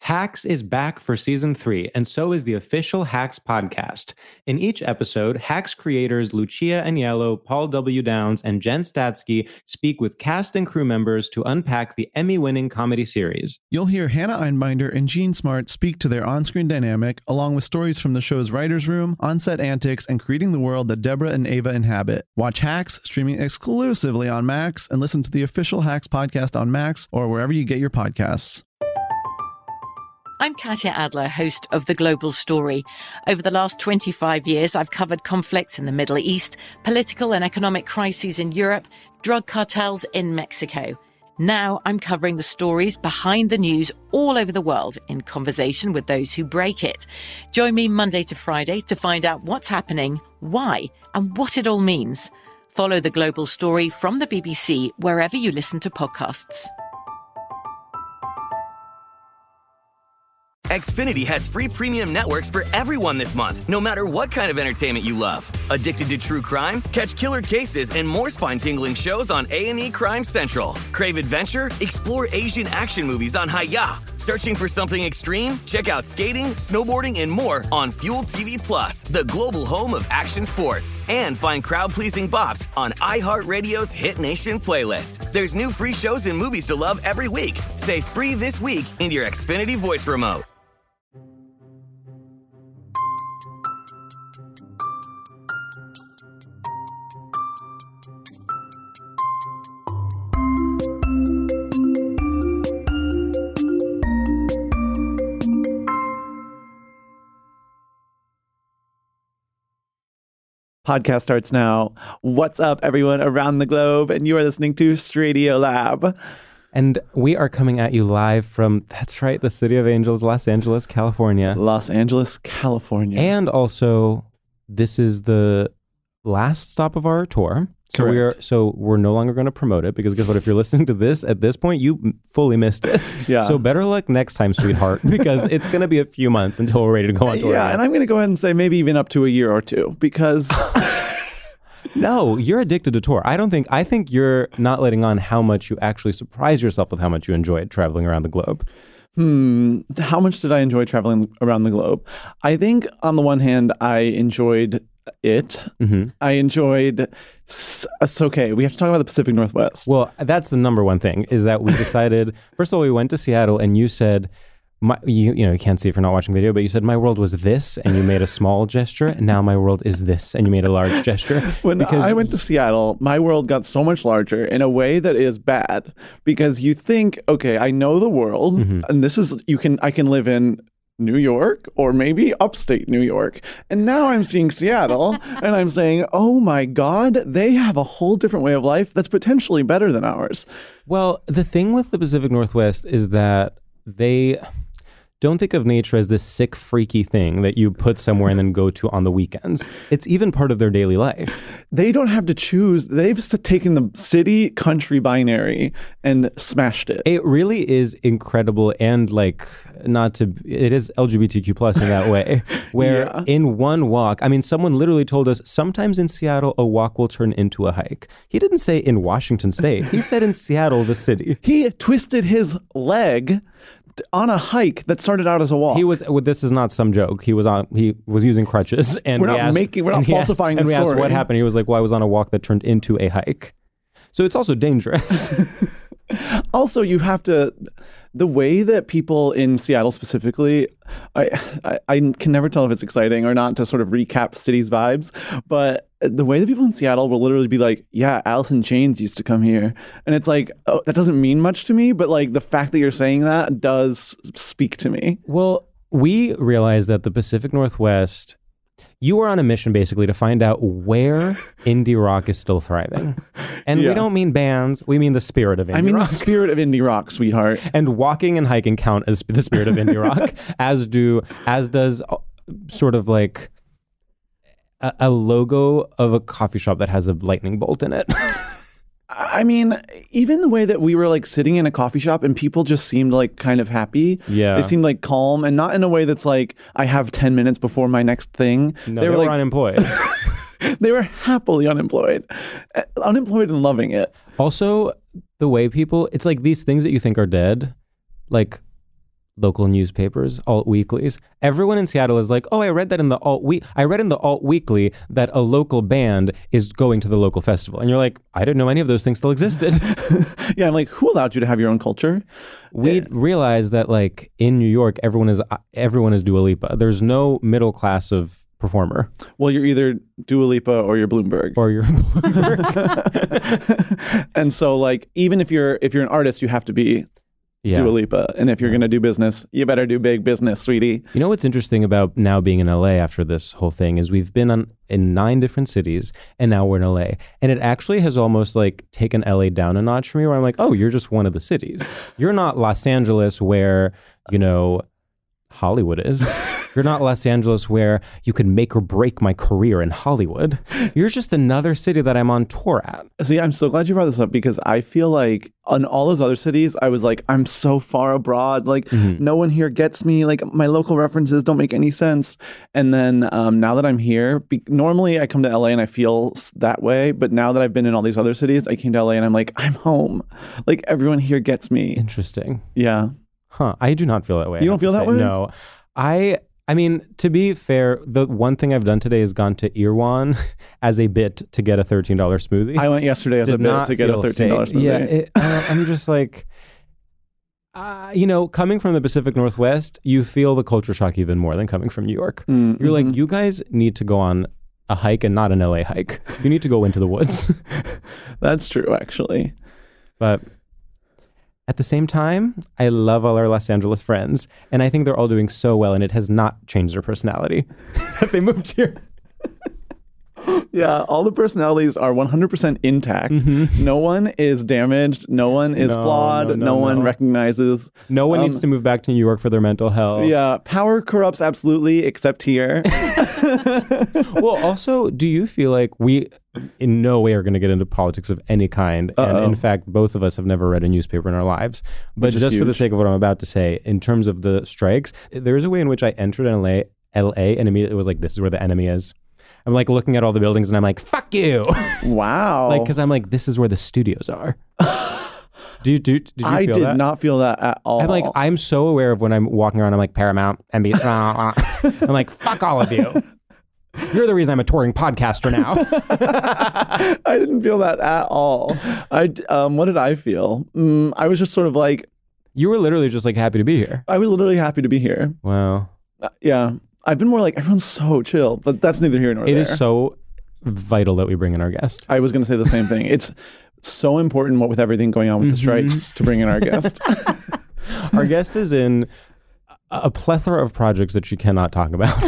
Hacks is back for season 3, and so is the official Hacks podcast. In each episode, Hacks creators Lucia Aniello, Paul W. Downs, and Jen Statsky speak with cast and crew members to unpack the Emmy-winning comedy series. You'll hear Hannah Einbinder and Gene Smart speak to their on-screen dynamic, along with stories from the show's writer's room, on-set antics, and creating the world that Deborah and Ava inhabit. Watch Hacks, streaming exclusively on Max, and listen to the official Hacks podcast on Max or wherever you get your podcasts. I'm Katya Adler, host of The Global Story. Over the last 25 years, I've covered conflicts in the Middle East, political and economic crises in Europe, drug cartels in Mexico. Now I'm covering the stories behind the news all over the world in conversation with those who break it. Join me Monday to Friday to find out what's happening, why, and what it all means. Follow The Global Story from the BBC wherever you listen to podcasts. Xfinity has free premium networks for everyone this month, no matter what kind of entertainment you love. Addicted to true crime? Catch killer cases and more spine-tingling shows on A&E Crime Central. Crave adventure? Explore Asian action movies on Hi-YAH. Searching for something extreme? Check out skating, snowboarding, and more on Fuel TV Plus, the global home of action sports. And find crowd-pleasing bops on iHeartRadio's Hit Nation playlist. There's new free shows and movies to love every week. Say free this week in your Xfinity voice remote. Podcast starts now. What's up, everyone around the globe? And you are listening to Stradio Lab. And we are coming at you live from, that's right, the City of Angels, Los Angeles, California. Los Angeles, California. And also, this is the last stop of our tour. So we're no longer going to promote it, because guess what? If you're listening to this at this point, you fully missed it. Yeah. So better luck next time, sweetheart, because it's going to be a few months until we're ready to go on tour. Yeah, again. and I'm going to go ahead and say maybe even up to a year or two, because... No, you're addicted to tour. I think you're not letting on how much you actually surprise yourself with how much you enjoyed traveling around the globe. How much did I enjoy traveling around the globe? I think on the one hand, I enjoyed it. Mm-hmm. I enjoyed... It's okay. We have to talk about the Pacific Northwest. Well, that's the number one thing, is that we decided, first of all, we went to Seattle and you said, you can't see if you're not watching video, but you said my world was this, and you made a small gesture, and now my world is this, and you made a large gesture. When I went to Seattle, my world got so much larger in a way that is bad, because you think, okay, I know the world, and this is, I can live in New York or maybe upstate New York. And now I'm seeing Seattle and I'm saying, oh my God, they have a whole different way of life that's potentially better than ours. Well, the thing with the Pacific Northwest is that they don't think of nature as this sick, freaky thing that you put somewhere and then go to on the weekends. It's even part of their daily life. They don't have to choose. They've taken the city-country binary and smashed it. It really is incredible, and it is LGBTQ plus in that way, where in one walk, I mean, someone literally told us, sometimes in Seattle, a walk will turn into a hike. He didn't say in Washington State. He said in Seattle, the city. He twisted his leg on a hike that started out as a walk. This is not some joke. He was using crutches, and we're not falsifying the story. And we asked what happened. He was like, well, I was on a walk that turned into a hike. So it's also dangerous. Also, you have to, the way that people in Seattle specifically, I can never tell if it's exciting or not to sort of recap city's vibes, but the way that people in Seattle will literally be like, yeah, Alice in Chains used to come here. And it's like, oh, that doesn't mean much to me, but the fact that you're saying that does speak to me. Well, we realized that the Pacific Northwest, you were on a mission basically to find out where indie rock is still thriving. And we don't mean bands, we mean the spirit of indie rock. I mean the spirit of indie rock, sweetheart. And walking and hiking count as the spirit of indie rock, as does sort of like a logo of a coffee shop that has a lightning bolt in it. I mean, even the way that we were sitting in a coffee shop and people just seemed kind of happy. Yeah. They seemed calm, and not in a way that's I have 10 minutes before my next thing. No, they were unemployed. They were happily unemployed and loving it. Also, the way people, it's these things that you think are dead, local newspapers, alt weeklies. Everyone in Seattle is like, oh, I read in the alt weekly that a local band is going to the local festival. And you're like, I didn't know any of those things still existed. Yeah, I'm like, who allowed you to have your own culture? We realized that like in New York, everyone is Dua Lipa. There's no middle class of performer. Well, you're either Dua Lipa or you're Bloomberg. And so like, even if you're an artist, you have to be Dua Lipa. And if you're going to do business, you better do big business, sweetie. You know what's interesting about now being in LA after this whole thing is we've been in 9 different cities and now we're in LA. And it actually has almost like taken LA down a notch for me where I'm like, oh, you're just one of the cities. You're not Los Angeles where, you know, Hollywood is. You're not Los Angeles where you could make or break my career in Hollywood. You're just another city that I'm on tour at. See, I'm so glad you brought this up because I feel like on all those other cities, I was like, I'm so far abroad. Like, no one here gets me. Like, my local references don't make any sense. And then now that I'm here, normally I come to LA and I feel that way. But now that I've been in all these other cities, I came to LA and I'm like, I'm home. Like, everyone here gets me. Interesting. Yeah. Huh. I do not feel that way. You don't feel that way? No. I mean, to be fair, the one thing I've done today is gone to Irwan as a bit to get a $13 smoothie. I went yesterday as a bit to get a $13 smoothie. Yeah, I'm just like, you know, coming from the Pacific Northwest, you feel the culture shock even more than coming from New York. You're like, you guys need to go on a hike and not an LA hike. You need to go into the woods. That's true, actually. But at the same time, I love all our Los Angeles friends, and I think they're all doing so well, and it has not changed their personality that they moved here. Yeah, all the personalities are 100% intact. No one is damaged. No one is flawed. No one recognizes. No one needs to move back to New York for their mental health. Yeah, power corrupts absolutely, except here. Well, also, do you feel like we in no way are going to get into politics of any kind? And in fact, both of us have never read a newspaper in our lives. But just for the sake of what I'm about to say, in terms of the strikes, there is a way in which I entered LA and immediately was like, this is where the enemy is. I'm like looking at all the buildings and I'm like, fuck you. Wow. Like, because I'm like, this is where the studios are. Did you feel that? I did not feel that at all. I'm like, I'm so aware of when I'm walking around, I'm like, Paramount, NBC. I'm like, fuck all of you. You're the reason I'm a touring podcaster now. I didn't feel that at all. What did I feel? I was just sort of like... You were literally just like happy to be here. I was literally happy to be here. Wow. Yeah. I've been more like, everyone's so chill, but that's neither here nor there. It is so vital that we bring in our guest. I was going to say the same thing. It's so important, what with everything going on with the strikes, to bring in our guest. Our guest is in a plethora of projects that she cannot talk about.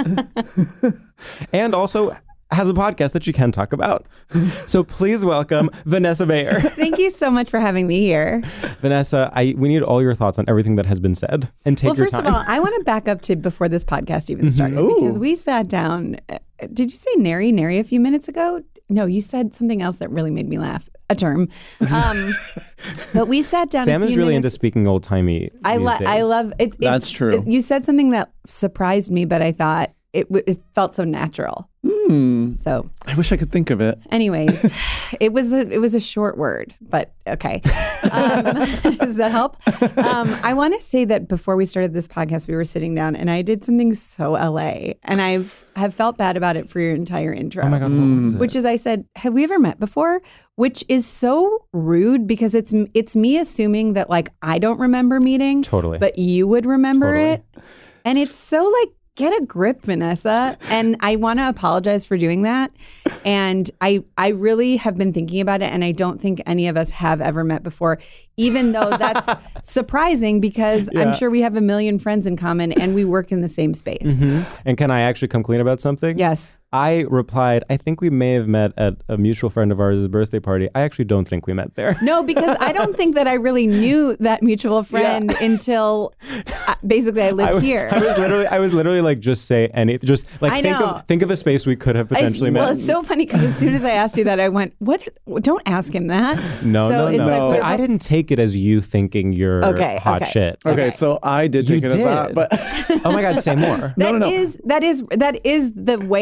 And also has a podcast that she can talk about. So please welcome Vanessa Bayer. Thank you so much for having me here. Vanessa, we need all your thoughts on everything that has been said. And take your time. Well, first of all, I want to back up to before this podcast even started, because we sat down. Did you say nary a few minutes ago? No, you said something else that really made me laugh. A term. But we sat down. Sam is really into speaking old timey. I love it. That's true. You said something that surprised me, but I thought it felt so natural. So I wish I could think of it. Anyways, it was a short word, but okay. Does that help? I want to say that before we started this podcast, we were sitting down and I did something so LA, and have felt bad about it for your entire intro. Oh my God. What was it? Which is, I said, have we ever met before? Which is so rude because it's me assuming that like I don't remember meeting. Totally. But you would remember it. And it's so like, get a grip, Vanessa. And I want to apologize for doing that. And I really have been thinking about it. And I don't think any of us have ever met before, even though that's surprising because I'm sure we have a million friends in common and we work in the same space. And can I actually come clean about something? Yes. I replied, I think we may have met at a mutual friend of ours' birthday party. I actually don't think we met there. No, because I don't think that I really knew that mutual friend until basically I lived here. I was literally like, just say anything. Just like think of a space we could have potentially met. Well, it's so funny because as soon as I asked you that, I went, "What? Don't ask him that." No. Like, I didn't take it as you thinking you're hot shit. Okay, so I did take it as that, but oh my God, say more. That is the way to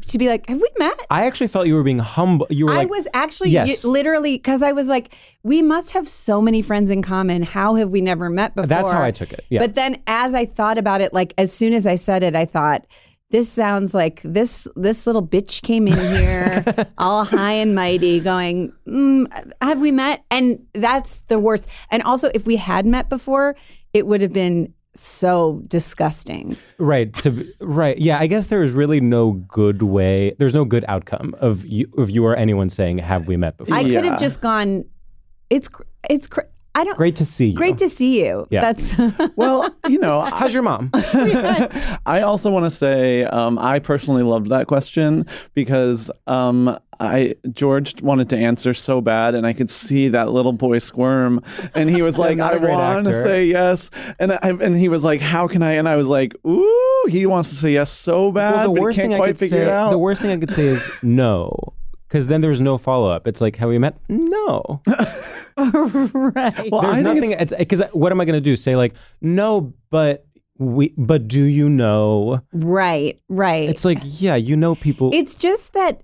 to be like, have we met? I actually felt you were being humble. You were I like, was actually yes. literally, because I was like, we must have so many friends in common. How have we never met before? That's how I took it. Yeah. But then as I thought about it, like as soon as I said it, I thought, this sounds like this little bitch came in here all high and mighty going, have we met? And that's the worst. And also, if we had met before, it would have been so disgusting. Right. Right. Yeah. I guess there is really no good way. There's no good outcome of you or anyone saying, have we met before? I could have just gone, Great to see you. Great to see you. Yeah. That's Well, How's your mom? I also want to say I personally loved that question because George wanted to answer so bad, and I could see that little boy squirm, and he was like, "I want to say yes," and he was like, "How can I?" And I was like, "Ooh, he wants to say yes so bad, Well, but he can't quite figure it out." The worst thing I could say is no, because then there's no follow up. It's like, have we met? No. right. Well, There's nothing. It's because what am I going to do? Say like, no, but do you know? Right. It's like, yeah, people. It's just that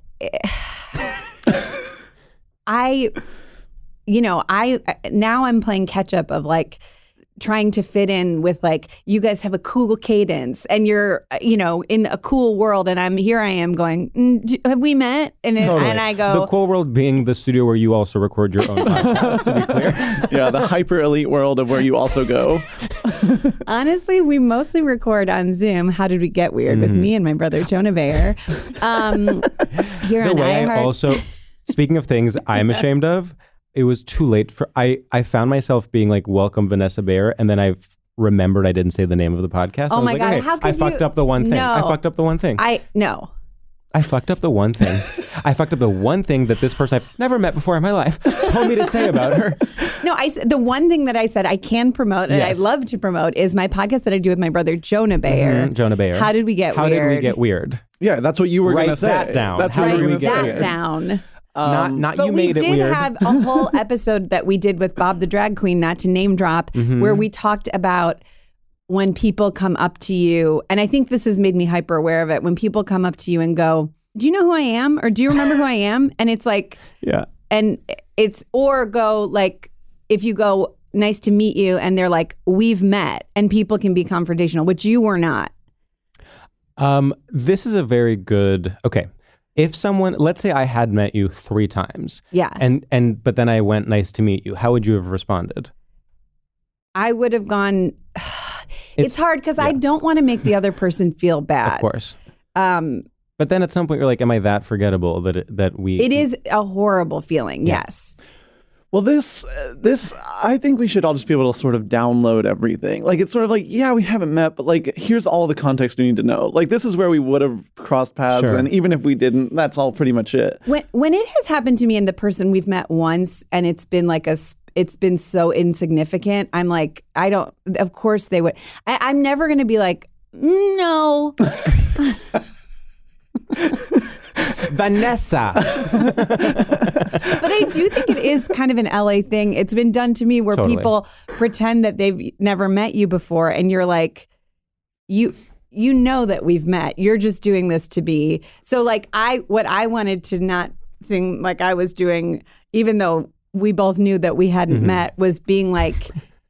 now I'm playing catch up of like trying to fit in with like, you guys have a cool cadence and you're, in a cool world. And I am going, have we met? And I go. The cool world being the studio where you also record your own podcast, to be clear. Yeah, the hyper elite world of where you also go. Honestly, we mostly record on Zoom. How did we get weird with me and my brother Jonah Bayer? Here The on way iHeart. I also, speaking of things I'm ashamed of, it was too late for, I found myself being like, welcome Vanessa Bayer. And then I remembered I didn't say the name of the podcast. Oh I was my like, God, okay, how could I fucked up the one thing. No. I fucked up the one thing. I fucked up the one thing. I fucked up the one thing that this person I've never met before in my life told me to say about her. No, the one thing that I said I can promote and Yes. I love to promote is my podcast that I do with my brother Jonah Bayer. Jonah Bayer. How did we get How weird? did we get weird? Yeah, that's what you were going to Write say. that down. That's How what did you were we going to get say. Write that down. Not But you we made it did weird. have a whole episode that we did with Bob the Drag Queen, not to name drop, where we talked about when people come up to you, and I think this has made me hyper aware of it, when people come up to you and go, do you know who I am? Or do you remember who I am? And it's like, Yeah. and it's, or go like, if you go, nice to meet you, and they're like, we've met, and people can be confrontational, which you were not. This is a very good, okay. If someone, let's say I had met you 3 times. Yeah. But then I went, nice to meet you. How would you have responded? I would have gone, it's hard because I don't want to make the other person feel bad. Of course. But then at some point you're like, am I that forgettable that we... It is a horrible feeling, yes. Well, this, I think we should all just be able to sort of download everything. Like, it's sort of like, yeah, we haven't met, but like, here's all the context we need to know. Like, this is where we would have crossed paths, Sure. and even if we didn't, that's all pretty much it. When it has happened to me and the person we've met once, and it's been like it's been so insignificant, I'm like, of course they would. I'm never going to be like, no. Vanessa. But I do think it is kind of an LA thing. It's been done to me where Totally. people pretend that they've never met you before, and you're like, you know that we've met. You're just doing this to be. So like what I wanted to not think like I was doing, even though we both knew that we hadn't met, was being like,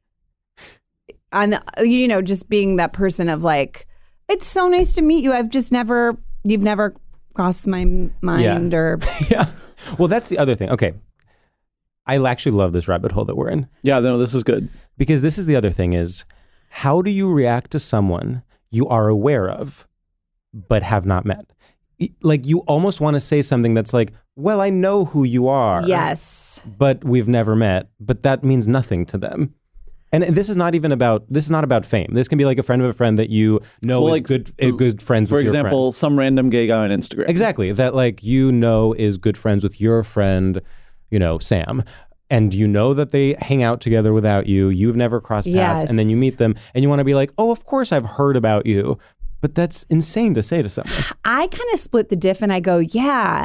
just being that person of like, it's so nice to meet you. You've never crossed my mind or. Yeah. Well, that's the other thing. Okay. I actually love this rabbit hole that we're in. Yeah, no, this is good. Because this is the other thing is, how do you react to someone you are aware of, but have not met? Like, you almost want to say something that's like, well, I know who you are. Yes. But we've never met. But that means nothing to them. And this is not about fame. This can be like a friend of a friend that you know is like, good friends For with your friend. example, some random gay guy on Instagram. Exactly. That like, is good friends with your friend, Sam. And you know that they hang out together without you. You've never crossed paths. Yes. And then you meet them and you want to be like, oh, of course I've heard about you. But that's insane to say to someone. I kind of split the diff and I go, yeah.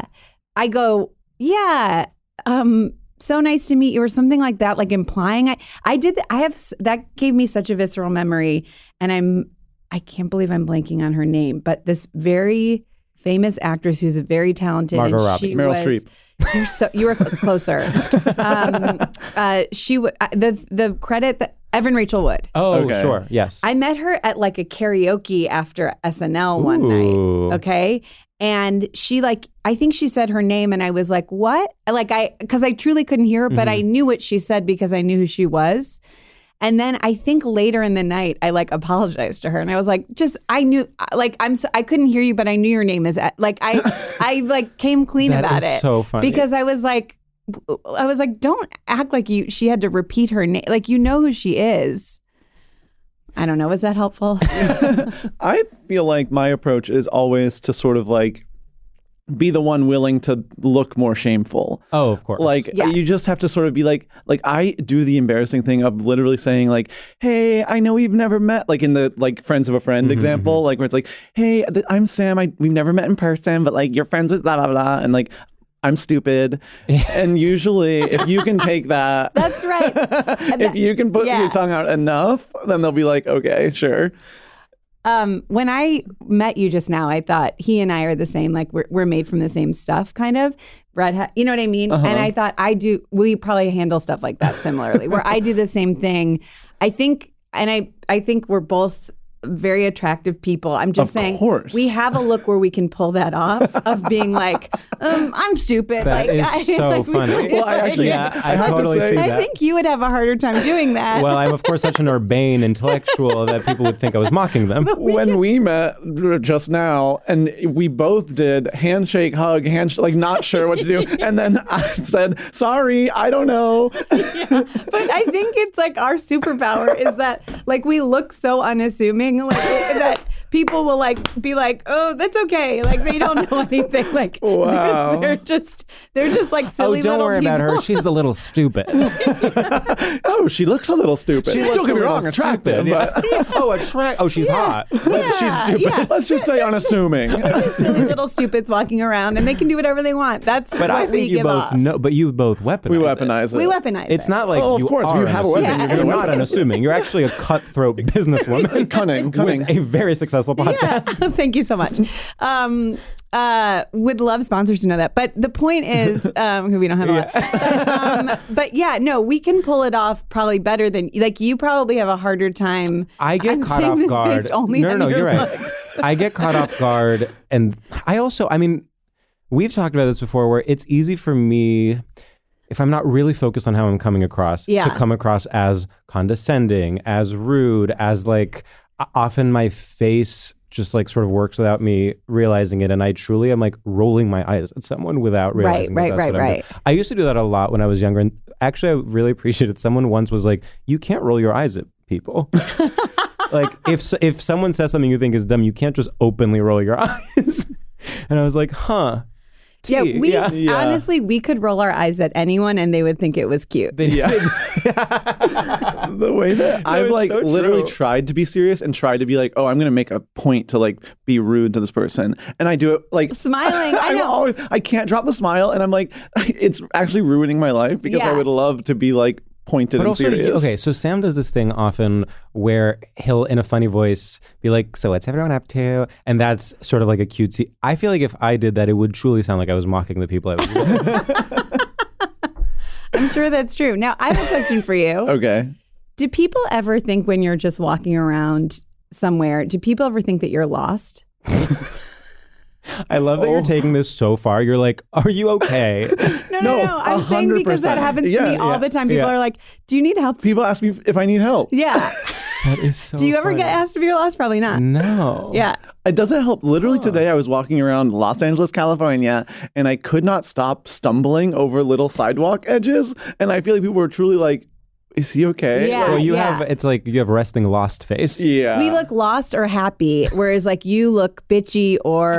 So nice to meet you, or something like that, like implying that gave me such a visceral memory. And I can't believe I'm blanking on her name, but this very famous actress who's very talented. Margot and Robbie. she Meryl was- Streep. You were closer. The credit that Evan Rachel Wood. Oh, Okay. sure. Yes. I met her at like a karaoke after SNL one Ooh. night. Okay. And she I think she said her name and I was like, what? Because I truly couldn't hear her, but I knew what she said because I knew who she was. And then I think later in the night, I apologized to her and I was like, I knew, I couldn't hear you, but I knew your name is, I came clean That about is it. so funny. Because I was like, don't act like she had to repeat her name. You know who she is. I don't know. Was that helpful? I feel like my approach is always to sort of be the one willing to look more shameful. Oh, of course. Yes. You just have to sort of be like I do the embarrassing thing of literally saying hey, I know we've never met, in the friends of a friend example, where it's hey, I'm Sam, we've never met in person, but you're friends with blah, blah, blah. And I'm stupid. And usually if you can take that, That's right. if you can put your tongue out enough, then they'll be like, okay, sure. When I met you just now, I thought he and I are the same. We're made from the same stuff, kind of. Redhead, you know what I mean? Uh-huh. And I thought we probably handle stuff like that similarly, where I do the same thing. I think we're both very attractive people. I'm just saying, Of course. we have a look where we can pull that off of being I'm stupid. That is so funny. Well, I actually, I have to totally say- see I that. think you would have a harder time doing that. Well, I'm of course such an urbane intellectual that people would think I was mocking them. when we met just now and we both did handshake, hug, not sure what to do. And then I said, sorry, I don't know. But I think it's our superpower is that we look so unassuming that people will be like, oh, that's okay. They don't know anything. Wow. they're just silly Oh, don't little worry about her. people. She's a little stupid. Oh, she looks a little stupid. She looks Don't get a me little wrong, attractive. stupid, But yeah. Oh, she's hot. But she's stupid. Yeah. let's just say unassuming. Just silly little stupids walking around and they can do whatever they want. That's But what I we think you give both off. know. But you both weaponize. We weaponize it. We weaponize It's it. not like Oh, of you course, if are you have a weapon, unassuming. you're You're gonna not win. unassuming. You're actually a cutthroat businesswoman. Cunning. With a very successful podcast. Yeah. Thank you so much. Would love sponsors to know that. But the point is, we don't have a lot. But yeah, no, we can pull it off probably better than you probably have a harder time. I get I'm caught saying off this guard. based only on No, your you're right. looks. I get caught off guard. And we've talked about this before where it's easy for me, if I'm not really focused on how I'm coming across, to come across as condescending, as rude, as often my face just sort of works without me realizing it. And I truly am rolling my eyes at someone without realizing that's what I'm doing. I used to do that a lot when I was younger. And actually, I really appreciated someone once was like, you can't roll your eyes at people. If someone says something you think is dumb, you can't just openly roll your eyes. And I was like, huh. Honestly, we could roll our eyes at anyone and they would think it was cute. The way that I've it's so literally true. tried to be serious and tried to be oh, I'm going to make a point to be rude to this person. And I do it Smiling. I know. I can't drop the smile. And I'm it's actually ruining my life because I Yeah. would love to be pointed But and also, serious. so Sam does this thing often where he'll, in a funny voice, be like, so what's everyone up to? And that's sort of like a cutesy. I feel like if I did that, it would truly sound like I was mocking the people I was with. I'm sure that's true. Now, I have a question for you. Okay. Do people ever think when you're just walking around somewhere, do people ever think that you're lost? I love that you're taking this so far. You're like, are you okay? No. I'm saying because that 100%. happens to me all the time. People are like, do you need help? People ask me if I need help. Yeah. That is so Do you ever funny. get asked if you're lost? Probably not. No. Yeah. It doesn't help. Literally today I was walking around Los Angeles, California, and I could not stop stumbling over little sidewalk edges. And I feel like people were truly like, is he okay? Yeah. Well, you have, it's like you have resting lost face. Yeah. We look lost or happy, whereas you look bitchy or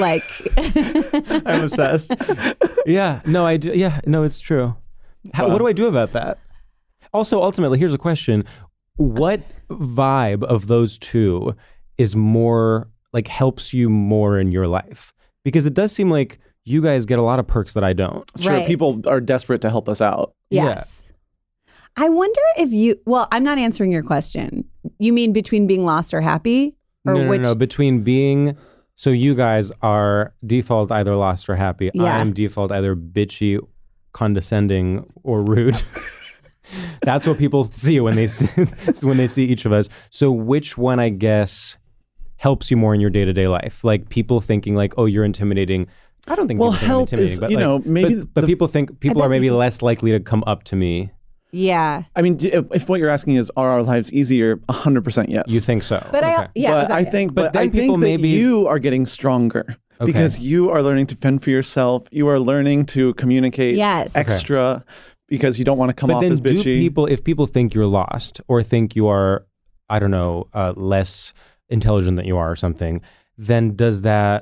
I'm obsessed. Yeah. No, I do. Yeah. No, it's true. What do I do about that? Also, ultimately, here's a question. What vibe of those two is more helps you more in your life? Because it does seem like you guys get a lot of perks that I don't. Sure, Right. people are desperate to help us out. Yes. I wonder if I'm not answering your question. You mean between being lost or happy? Or No, which? no. Between being So you guys are default either lost or happy. Yeah. I'm default either bitchy, condescending, or rude. That's what people see when they see each of us. So which one, I guess, helps you more in your day-to-day life? Like people thinking like, oh, you're intimidating. I don't think people think I'm help intimidating, is, but you know, maybe but people think people are maybe less likely to come up to me. Yeah. I mean, if what you're asking is, are our lives easier? 100% yes. You think so? But Okay. I think But then I think people that maybe- you are getting stronger because you are learning to fend for yourself. You are learning to communicate Yes. extra because you don't want to come But off then as bitchy. if people think you're lost or think you are, I don't know, less intelligent than you are or something, then do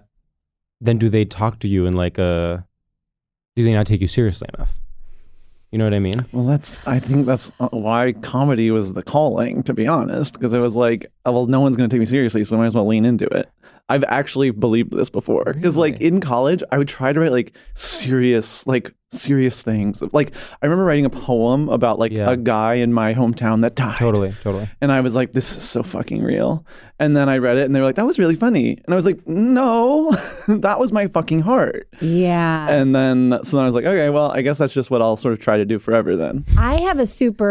they talk to you in like do they not take you seriously enough? You know what I mean? Well, I think that's why comedy was the calling, to be honest, because it was like, oh, well, no one's going to take me seriously, so I might as well lean into it. I've actually believed this before because like in college, I would try to write like serious things. Like I remember writing a poem about like a guy in my hometown that died. Totally. And I was like, this is so fucking real. And then I read it and they were like, that was really funny. And I was like, no, that was my fucking heart. Yeah. And then I was like, okay, well, I guess that's just what I'll sort of try to do forever then. I have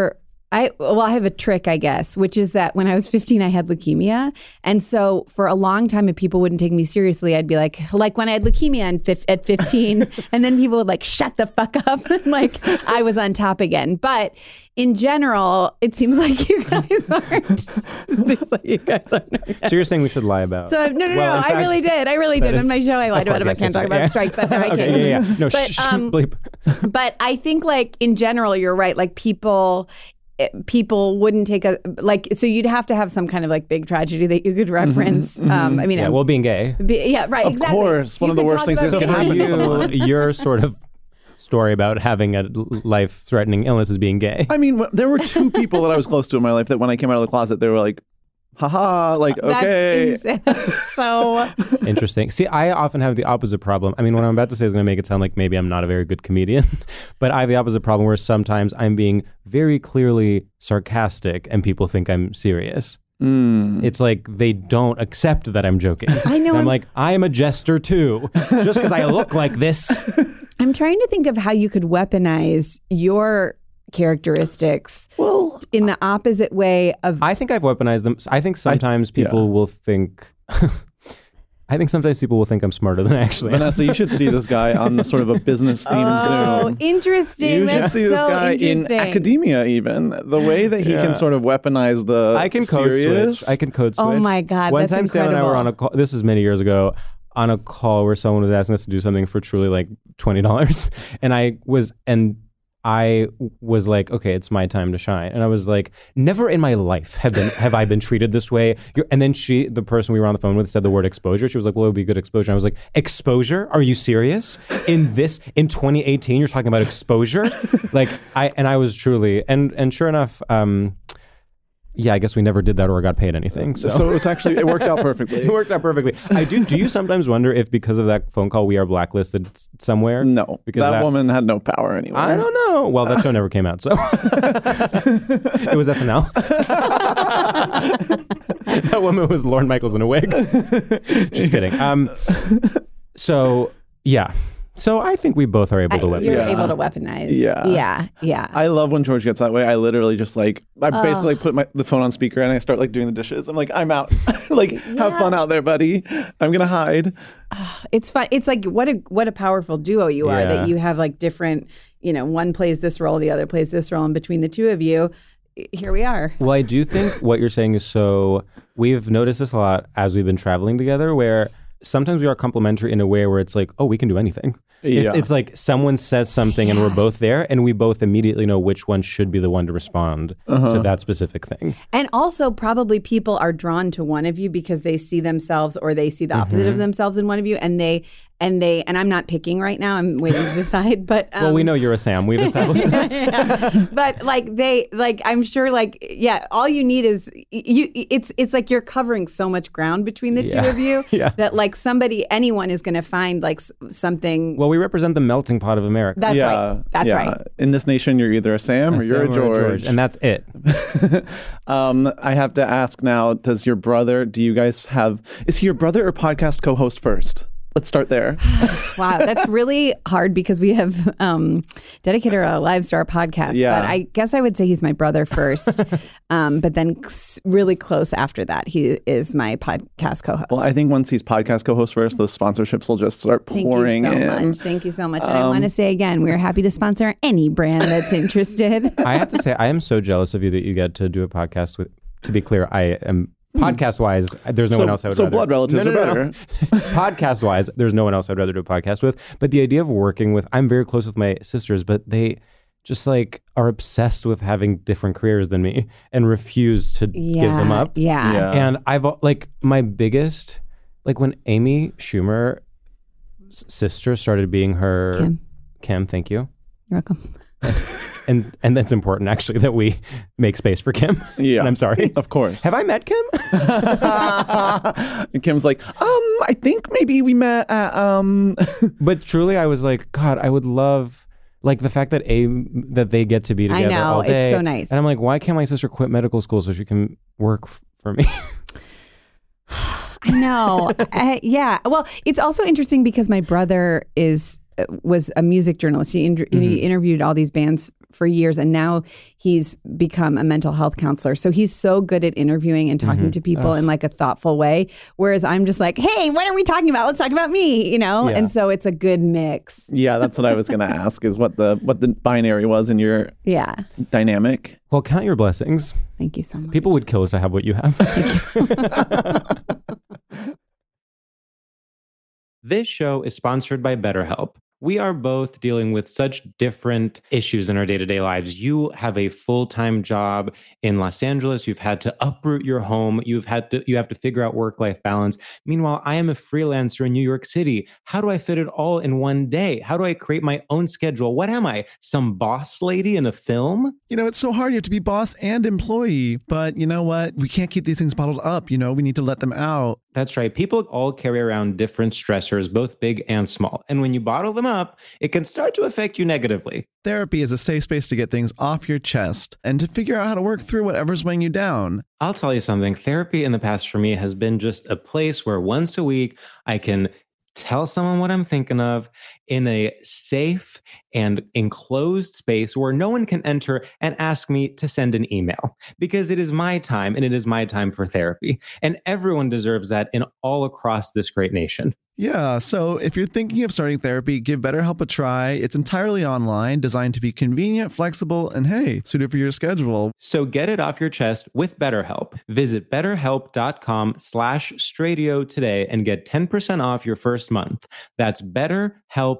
I have a trick, I guess, which is that when I was 15, I had leukemia. And so for a long time, if people wouldn't take me seriously, I'd be like when I had leukemia at 15, and then people would like, shut the fuck up. And like I was on top again. But in general, it seems like you guys aren't. So you're saying we should lie about? So no, I really did. I really did. On my show, I lied about it. I can't talk about the strike, but I can't. Yeah. No, but, bleep. But I think like in general, you're right. Like people wouldn't take so you'd have to have some kind of like big tragedy that you could reference. I mean, being gay. Right. Of course, one of the worst things that can happen to someone. Your sort of story about having a life-threatening illness is being gay. I mean, there were two people that I was close to in my life that when I came out of the closet, they were like, haha, like, okay. That's so interesting. See, I often have the opposite problem. I mean, what I'm about to say is going to make it sound like maybe I'm not a very good comedian, but I have the opposite problem where sometimes I'm being very clearly sarcastic and people think I'm serious. It's like they don't accept that I'm joking. I know. And I'm like, I am a jester too, just because I look like this. I'm trying to think of how you could weaponize your characteristics in the opposite way of... I think I've weaponized them. I think sometimes people will think... I think sometimes people will think I'm smarter than I actually am. Vanessa, you should see this guy on the sort of a business theme Zoom. Oh, interesting. You should see this guy in academia even. The way that he can sort of weaponize the I can code switch. Oh my God, One that's time Sam and I were on a call, this is many years ago, on a call where someone was asking us to do something for truly like $20. And I was like, okay, it's my time to shine. And I was like, never in my life have I been treated this way. And then the person we were on the phone with said the word exposure. She was like, well, it would be good exposure. And I was like, exposure? Are you serious? In 2018, you're talking about exposure? I was truly, and sure enough, yeah, I guess we never did that or got paid anything. So it worked out perfectly. It worked out perfectly. Do you sometimes wonder if because of that phone call we are blacklisted somewhere? No, because that woman had no power anywhere. I don't know. Well, that show never came out, so it was SNL. That woman was Lorne Michaels in a wig. Just kidding. So yeah. So I think we both are able to weaponize. You're able to weaponize. Yeah. I love when George gets that way. I literally just I basically put the phone on speaker and I start like doing the dishes. I'm like, I'm out. Have fun out there, buddy. I'm gonna hide. It's fun. It's like what a powerful duo you are, that you have like different, one plays this role, the other plays this role, and between the two of you, here we are. Well, I do think what you're saying is we've noticed this a lot as we've been traveling together, where sometimes we are complementary in a way where it's like, oh, we can do anything. It's like someone says something and we're both there and we both immediately know which one should be the one to respond to that specific thing. And also probably people are drawn to one of you because they see themselves or they see the opposite of themselves in one of you, and they and I'm not picking right now. I'm waiting to decide. But well, we know you're a Sam. We've established that. Yeah. But I'm sure all you need is it's like you're covering so much ground between the two of you that anyone is going to find something. Well, we represent the melting pot of America. That's right. That's right. In this nation, you're either a Sam or you're a George. And that's it. I have to ask now, is he your brother or podcast co-host first? Let's start there. Wow, that's really hard because we have dedicated our lives to our podcast. Yeah. But I guess I would say he's my brother first. But then really close after that, he is my podcast co-host. Well, I think once he's podcast co-host first, those sponsorships will just start pouring in. Thank you so much. And I want to say again, we're happy to sponsor any brand that's interested. I have to say, I am so jealous of you that you get to do a podcast with. To be clear, I am. Podcast-wise, there's no one else I would rather. So blood relatives are better. Podcast-wise, there's no one else I'd rather do a podcast with. But the idea of working with, I'm very close with my sisters, but they just are obsessed with having different careers than me and refuse to give them up. Yeah. And I've my biggest, when Amy Schumer's sister started being her Kim, thank you. You're welcome. And that's important, actually, that we make space for Kim. Yeah. And I'm sorry. Of course. Have I met Kim? And Kim's like, I think maybe we met at, But truly, I was like, God, I would love, the fact that they get to be together all day. It's so nice. And I'm like, why can't my sister quit medical school so she can work for me? I know. Yeah. Well, it's also interesting because my brother was a music journalist. He interviewed all these bands for years, and now he's become a mental health counselor. So he's so good at interviewing and talking to people in a thoughtful way. Whereas I'm just like, hey, what are we talking about? Let's talk about me, Yeah. And so it's a good mix. Yeah, that's what I was going to ask, is what the binary was in your dynamic. Well, count your blessings. Thank you so much. People would kill to have what you have. This show is sponsored by BetterHelp. We are both dealing with such different issues in our day-to-day lives. You have a full-time job in Los Angeles. You've had to uproot your home. You have to figure out work-life balance. Meanwhile, I am a freelancer in New York City. How do I fit it all in one day? How do I create my own schedule? What am I? Some boss lady in a film? It's so hard. You have to be boss and employee. But you know what? We can't keep these things bottled up. We need to let them out. That's right. People all carry around different stressors, both big and small. And when you bottle them up, it can start to affect you negatively. Therapy is a safe space to get things off your chest and to figure out how to work through whatever's weighing you down. I'll tell you something. Therapy in the past for me has been just a place where once a week I can tell someone what I'm thinking of in a safe and enclosed space where no one can enter and ask me to send an email, because it is my time and it is my time for therapy. And everyone deserves that in all across this great nation. Yeah, so if you're thinking of starting therapy, give BetterHelp a try. It's entirely online, designed to be convenient, flexible, and hey, suited for your schedule. So get it off your chest with BetterHelp. Visit betterhelp.com/Stradio today and get 10% off your first month. That's BetterHelp,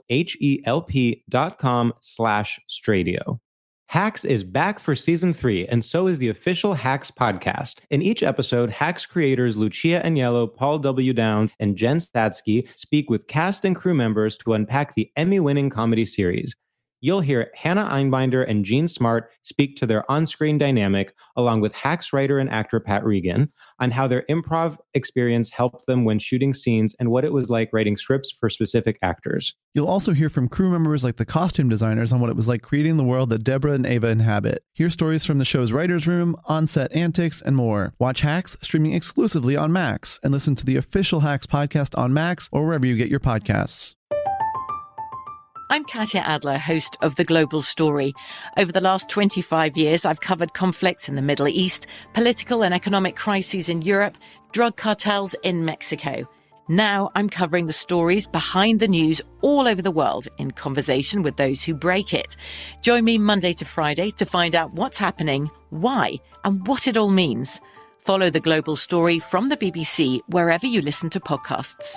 HELP.com/Stradio. Hacks is back for season 3, and so is the official Hacks podcast. In each episode, Hacks creators Lucia Agnello, Paul W. Downs, and Jen Statsky speak with cast and crew members to unpack the Emmy-winning comedy series. You'll hear Hannah Einbinder and Jean Smart speak to their on-screen dynamic, along with Hacks writer and actor Pat Regan, on how their improv experience helped them when shooting scenes and what it was like writing scripts for specific actors. You'll also hear from crew members like the costume designers on what it was like creating the world that Deborah and Ava inhabit. Hear stories from the show's writer's room, on-set antics, and more. Watch Hacks streaming exclusively on Max, and listen to the official Hacks podcast on Max or wherever you get your podcasts. I'm Katya Adler, host of The Global Story. Over the last 25 years, I've covered conflicts in the Middle East, political and economic crises in Europe, drug cartels in Mexico. Now I'm covering the stories behind the news all over the world in conversation with those who break it. Join me Monday to Friday to find out what's happening, why, and what it all means. Follow The Global Story from the BBC wherever you listen to podcasts.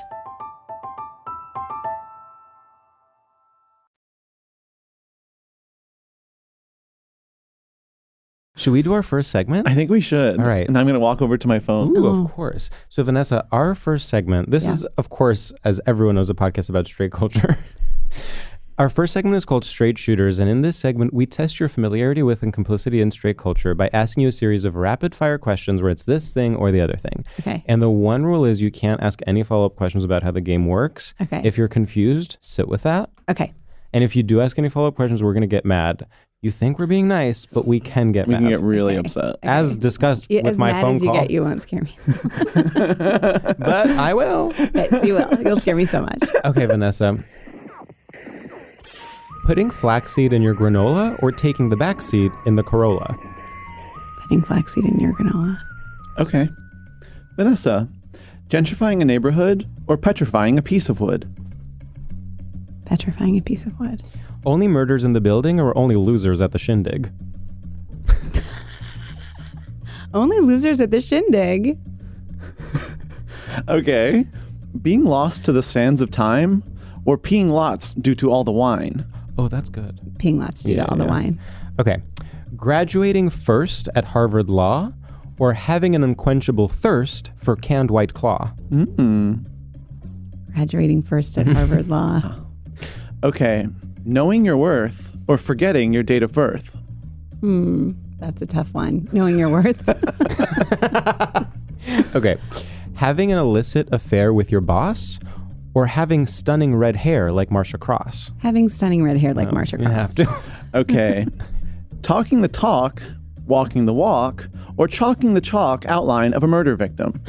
Should we do our first segment? I think we should. All right. And I'm going to walk over to my phone. Ooh, of course. So Vanessa, our first segment, this is, of course, as everyone knows, a podcast about straight culture. Our first segment is called Straight Shooters, and in this segment, we test your familiarity with and complicity in straight culture by asking you a series of rapid-fire questions where it's this thing or the other thing. Okay. And the one rule is you can't ask any follow-up questions about how the game works. Okay. If you're confused, sit with that. Okay. And if you do ask any follow-up questions, we're going to get mad. You think we're being nice, but we can get We mad. can get really upset. As discussed with as my mad phone as you call. get, you won't scare me. But I will. Yes, you will. You'll scare me so much. Okay, Vanessa. Putting flaxseed in your granola or taking the back seat in the Corolla? Putting flaxseed in your granola. Okay. Vanessa, gentrifying a neighborhood or petrifying a piece of wood? Petrifying a piece of wood. Only murders in the building or only losers at the shindig? Only losers at the shindig. Okay. Being lost to the sands of time or peeing lots due to all the wine? Oh, that's good. Peeing lots due to all the wine. Okay. Graduating first at Harvard Law or having an unquenchable thirst for canned White Claw? Graduating first at Harvard Law. Okay. Knowing your worth or forgetting your date of birth? That's a tough one. Knowing your worth. Okay. Having an illicit affair with your boss or having stunning red hair like Marcia Cross? Having stunning red hair like Marcia Cross. You have to. Okay. Talking the talk, walking the walk, or chalking the chalk outline of a murder victim?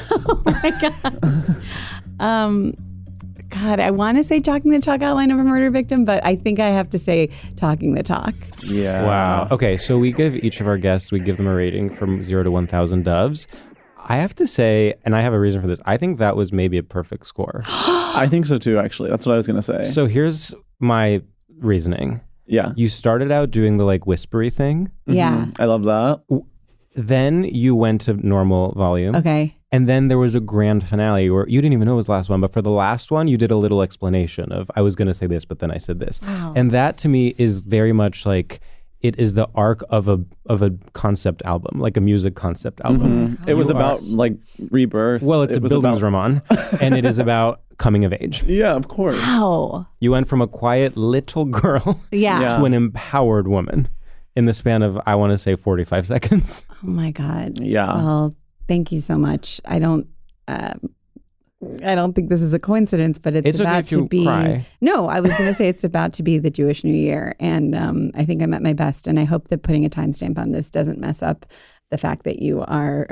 God, I want to say talking the talk outline of a murder victim, but I think I have to say talking the talk. Yeah. Wow. Okay, so we give each of our guests, we give them a rating from 0 to 1,000 doves. I have to say, and I have a reason for this, I think that was maybe a perfect score. I think so too, actually. That's what I was going to say. So here's my reasoning. Yeah. You started out doing the like whispery thing. Yeah. I love that. Then you went to normal volume. Okay. And then there was a grand finale where you didn't even know it was the last one. But for the last one, you did a little explanation of, I was going to say this, but then I said this. Wow. And that to me is very much like, it is the arc of a concept album, like a music concept album. It was about like rebirth. Well, it's a was Bildungsroman, and it is about coming of age. Yeah, of course. Wow. You went from a quiet little girl Yeah. to an empowered woman in the span of, I want to say, 45 seconds. Oh my God. Yeah. Well, thank you so much. I don't think this is a coincidence, but it's okay about if you to be. cry. No, I was going to say it's about to be the Jewish New Year, and I think I'm at my best. And I hope that putting a timestamp on this doesn't mess up the fact that you are,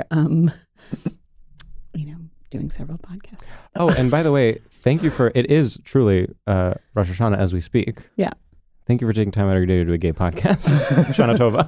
doing several podcasts. Oh, and by the way, thank you for, it is truly Rosh Hashanah as we speak. Yeah. Thank you for taking time out of your day to do a gay podcast. Shana Tova.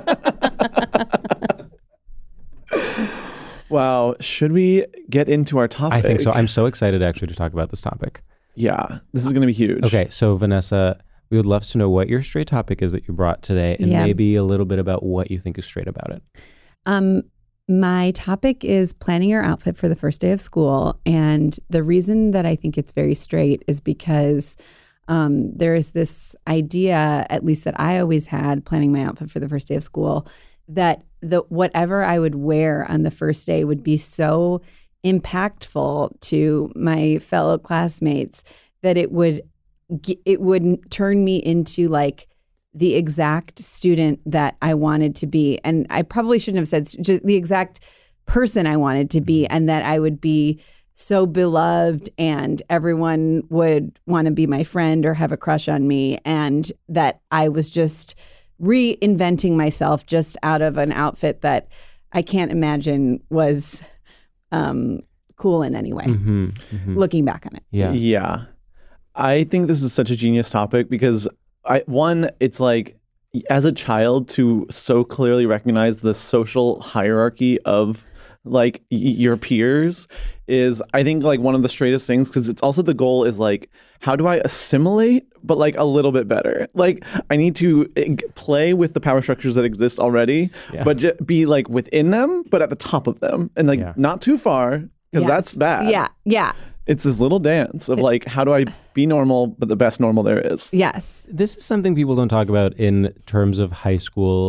Wow. Should we get into our topic? I think so. I'm so excited actually to talk about this topic. Yeah. This is going to be huge. Okay, so Vanessa, we would love to know what your straight topic is that you brought today and Yeah. maybe a little bit about what you think is straight about it. My topic is planning your outfit for the first day of school. And the reason that I think it's very straight is because there is this idea, at least that I always had planning my outfit for the first day of school, that whatever I would wear on the first day would be so impactful to my fellow classmates that it would turn me into like the exact student that I wanted to be. And I probably shouldn't have said just the exact person I wanted to be, and that I would be so beloved and everyone would want to be my friend or have a crush on me, and that I was just reinventing myself just out of an outfit that I can't imagine was cool in any way, looking back on it. Yeah. Yeah. I think this is such a genius topic because it's like as a child to so clearly recognize the social hierarchy of like your peers is, I think, like one of the straightest things, because it's also the goal is like, how do I assimilate, but like a little bit better? Like I need to play with the power structures that exist already, but be like within them, but at the top of them, and like not too far, because that's bad. Yeah. Yeah. It's this little dance of like, how do I be normal, but the best normal there is? Yes. This is something people don't talk about in terms of high school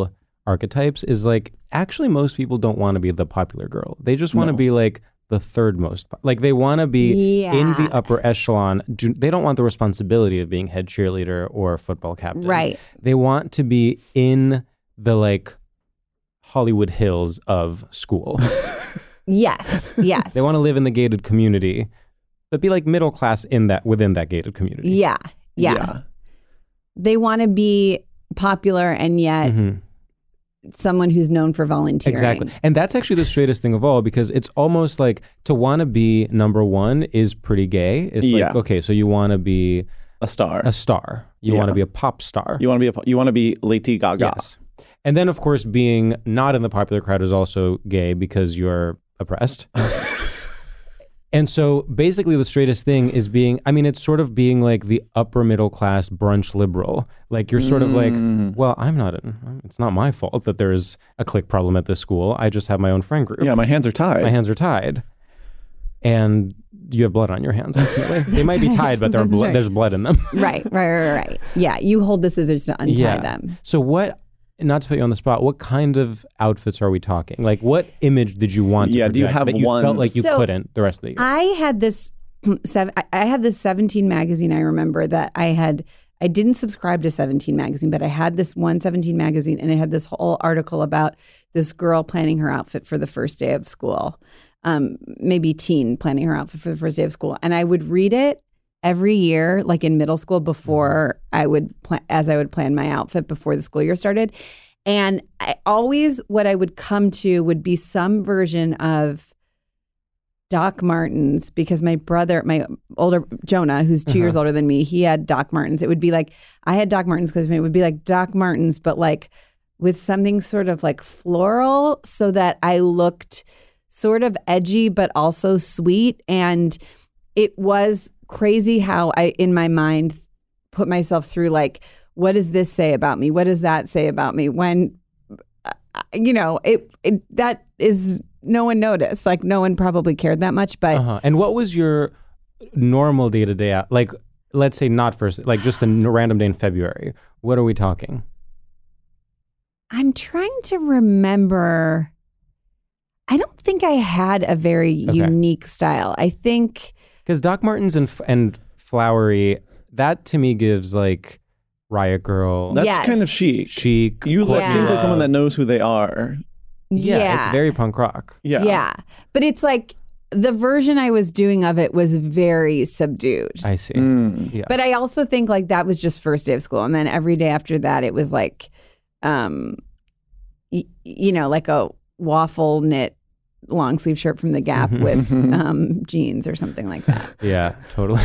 archetypes is like, actually most people don't want to be the popular girl. They just want to be like the third most, like they want to be in the upper echelon. They don't want the responsibility of being head cheerleader or football captain. Right. They want to be in the like Hollywood Hills of school. Yes. They want to live in the gated community, but be like middle class within that gated community. Yeah. They want to be popular and yet someone who's known for volunteering. Exactly. And that's actually the straightest thing of all, because it's almost like to want to be number one is pretty gay. It's like, okay, so you want to be a star. You want to be a pop star. You want to be Lady Gaga. Yes. And then of course being not in the popular crowd is also gay because you're oppressed. And so basically the straightest thing is being, I mean, it's sort of being like the upper middle class brunch liberal. Like you're sort of like, well, it's not my fault that there's a clique problem at this school. I just have my own friend group. Yeah, my hands are tied. And you have blood on your hands, ultimately. They might be tied, but there's blood in them. Right. Yeah, you hold the scissors to untie them. So what, not to put you on the spot, what kind of outfits are we talking? Like what image did you want to project do you have that you one? felt like you couldn't the rest of the year? I had this 17 magazine, I remember, that I didn't subscribe to 17 magazine, but I had this one 17 magazine, and it had this whole article about this girl planning her outfit for the first day of school. Maybe teen planning her outfit for the first day of school. And I would read it every year, like in middle school, before I would plan my outfit before the school year started. And what I would come to would be some version of Doc Martens, because my brother, my older Jonah, who's 2 years older than me, he had Doc Martens. It would be like, I had Doc Martens because it would be like Doc Martens, but like with something sort of like floral, so that I looked sort of edgy, but also sweet. And it was crazy how I, in my mind, put myself through like, what does this say about me? What does that say about me? When, that is, no one noticed. Like no one probably cared that much, but. And what was your normal day to day? Like, let's say not first, like just a random day in February. What are we talking? I'm trying to remember. I don't think I had a very unique style. I think. Because Doc Martens and flowery, that to me gives like Riot Girl. That's kind of chic. You seems like someone that knows who they are. Yeah, it's very punk rock. Yeah. But it's like the version I was doing of it was very subdued. I see. Yeah. But I also think like that was just first day of school. And then every day after that, it was like, like a waffle knit long sleeve shirt from the Gap with jeans or something like that. Yeah, totally.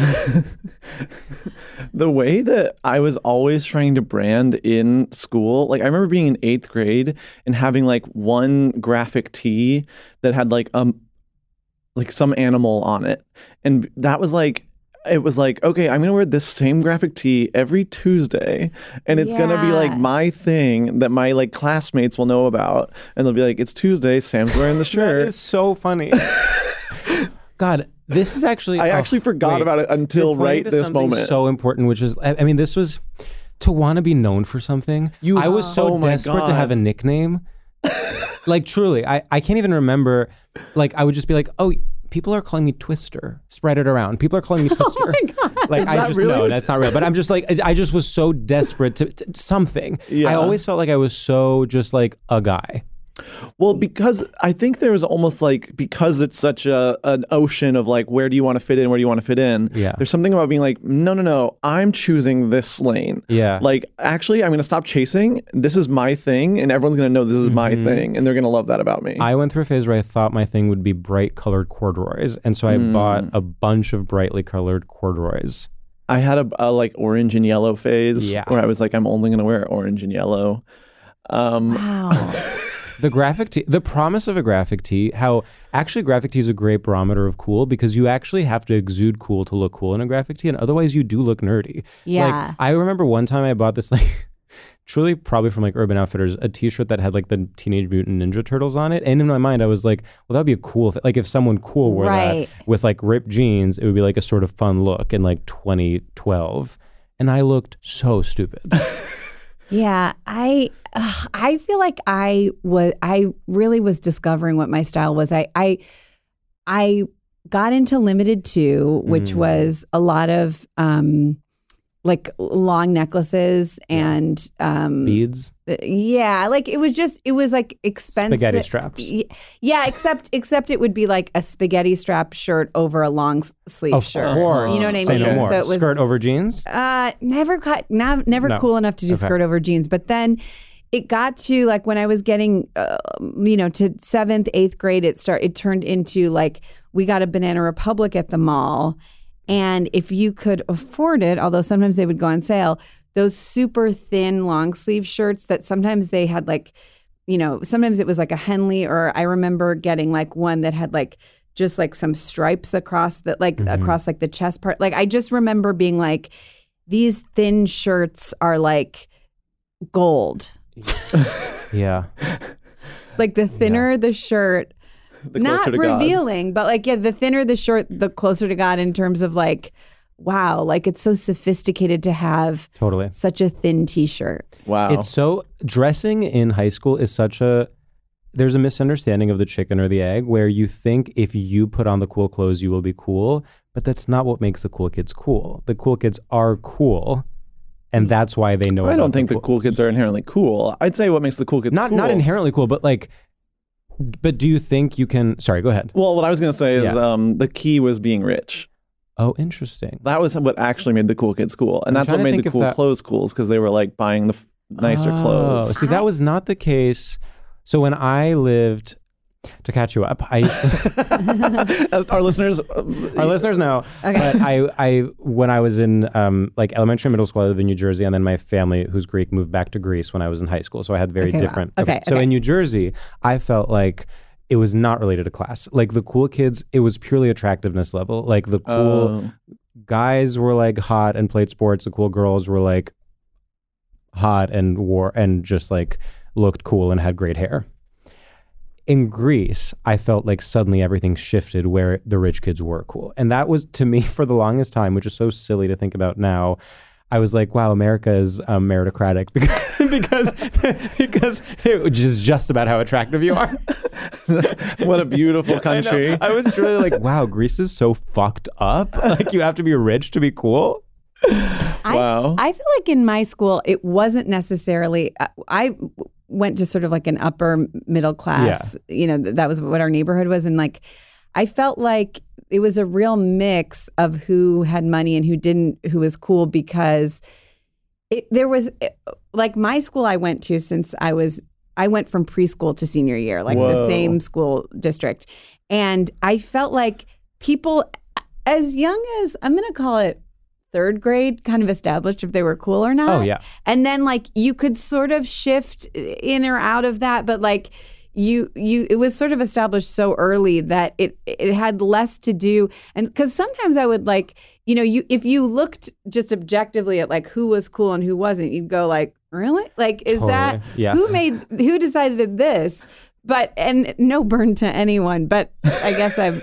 The way that I was always trying to brand in school, like I remember being in 8th grade and having like one graphic tee that had like some animal on it. And that was like, it was like, okay, I'm going to wear this same graphic tee every Tuesday, and it's going to be like my thing that my like classmates will know about. And they'll be like, it's Tuesday, Sam's wearing the shirt. That is so funny. God, this is actually... I actually forgot about it until right this moment. So important, which is, I mean, this was to want to be known for something. I was so desperate to have a nickname. Like truly, I can't even remember. Like I would just be like, oh, people are calling me Twister. Spread it around. People are calling me Twister. Oh my God. Like no, that's not real. But I'm just like, I just was so desperate to something. Yeah. I always felt like I was so just like a guy. Well, because I think there was almost like, because it's such an ocean of like, where do you want to fit in? Where do you want to fit in? Yeah. There's something about being like, no, I'm choosing this lane. Yeah. Like, actually, I'm going to stop chasing. This is my thing. And everyone's going to know this is my thing. And they're going to love that about me. I went through a phase where I thought my thing would be bright colored corduroys. And so I bought a bunch of brightly colored corduroys. I had a like orange and yellow phase where I was like, I'm only going to wear orange and yellow. Wow. The graphic tee, the promise of a graphic tee, how actually graphic tee is a great barometer of cool, because you actually have to exude cool to look cool in a graphic tee, and otherwise you do look nerdy. Yeah. Like, I remember one time I bought this like, truly probably from like Urban Outfitters, a t-shirt that had like the Teenage Mutant Ninja Turtles on it. And in my mind, I was like, well, that'd be a cool thing. Like if someone cool wore that with like ripped jeans, it would be like a sort of fun look in like 2012. And I looked so stupid. Yeah, I feel like I really was discovering what my style was. I got into Limited Too, which was a lot of like long necklaces and beads. Yeah, like it was like expensive Spaghetti straps. Yeah, except it would be like a spaghetti strap shirt over a long sleeve shirt. Of course. You know what I Say mean? no more. So it was skirt over jeans. Never No. cool enough to do skirt over jeans. But then it got to like when I was getting to 7th, 8th grade, it turned into like we got a Banana Republic at the mall. And if you could afford it, although sometimes they would go on sale, those super thin long sleeve shirts that sometimes they had like, sometimes it was like a Henley, or I remember getting like one that had like just like some stripes across that, like across like the chest part. Like I just remember being like, these thin shirts are like gold. Yeah. Like the thinner the shirt, not revealing, God. but like, yeah, the thinner the shirt, the closer to God in terms of like, wow, like it's so sophisticated to have Totally. such a thin t-shirt. Wow. It's so, dressing in high school is there's a misunderstanding of the chicken or the egg where you think if you put on the cool clothes, you will be cool, but that's not what makes the cool kids cool. The cool kids are cool. And that's why they know. I don't think the cool kids are inherently cool. I'd say what makes the cool kids cool. Not inherently cool, but like, but do you think you can? Sorry, go ahead. Well, what I was going to say is the key was being rich. Oh, interesting. That was what actually made the cool kids cool. And that's what made the cool clothes cool, because they were like buying the nicer clothes. See, that was not the case. So when I lived, to catch you up, our listeners know. Okay. But when I was in like elementary and middle school, I lived in New Jersey, and then my family, who's Greek, moved back to Greece when I was in high school. So I had very different. Wow. Okay. So in New Jersey, I felt like it was not related to class. Like the cool kids, it was purely attractiveness level. Like the cool guys were like hot and played sports. The cool girls were like hot and wore and just like looked cool and had great hair. In Greece, I felt like suddenly everything shifted where the rich kids were cool. And that was, to me, for the longest time, which is so silly to think about now, I was like, wow, America is meritocratic because it is just about how attractive you are. What a beautiful country. I was really like, wow, Greece is so fucked up. Like you have to be rich to be cool. Wow. I feel like in my school, it wasn't necessarily, I went to sort of like an upper middle class, that was what our neighborhood was. And like, I felt like it was a real mix of who had money and who didn't, who was cool, because there was like my school I went to since I went from preschool to senior year, like the same school district. And I felt like people as young as, I'm going to call it 3rd grade, kind of established if they were cool or not. Oh, yeah. And then like you could sort of shift in or out of that, but like it was sort of established so early that it had less to do. And because sometimes I would like, if you looked just objectively at like who was cool and who wasn't, you'd go like, really? Like, is that who decided this? And no burn to anyone, but I guess I'm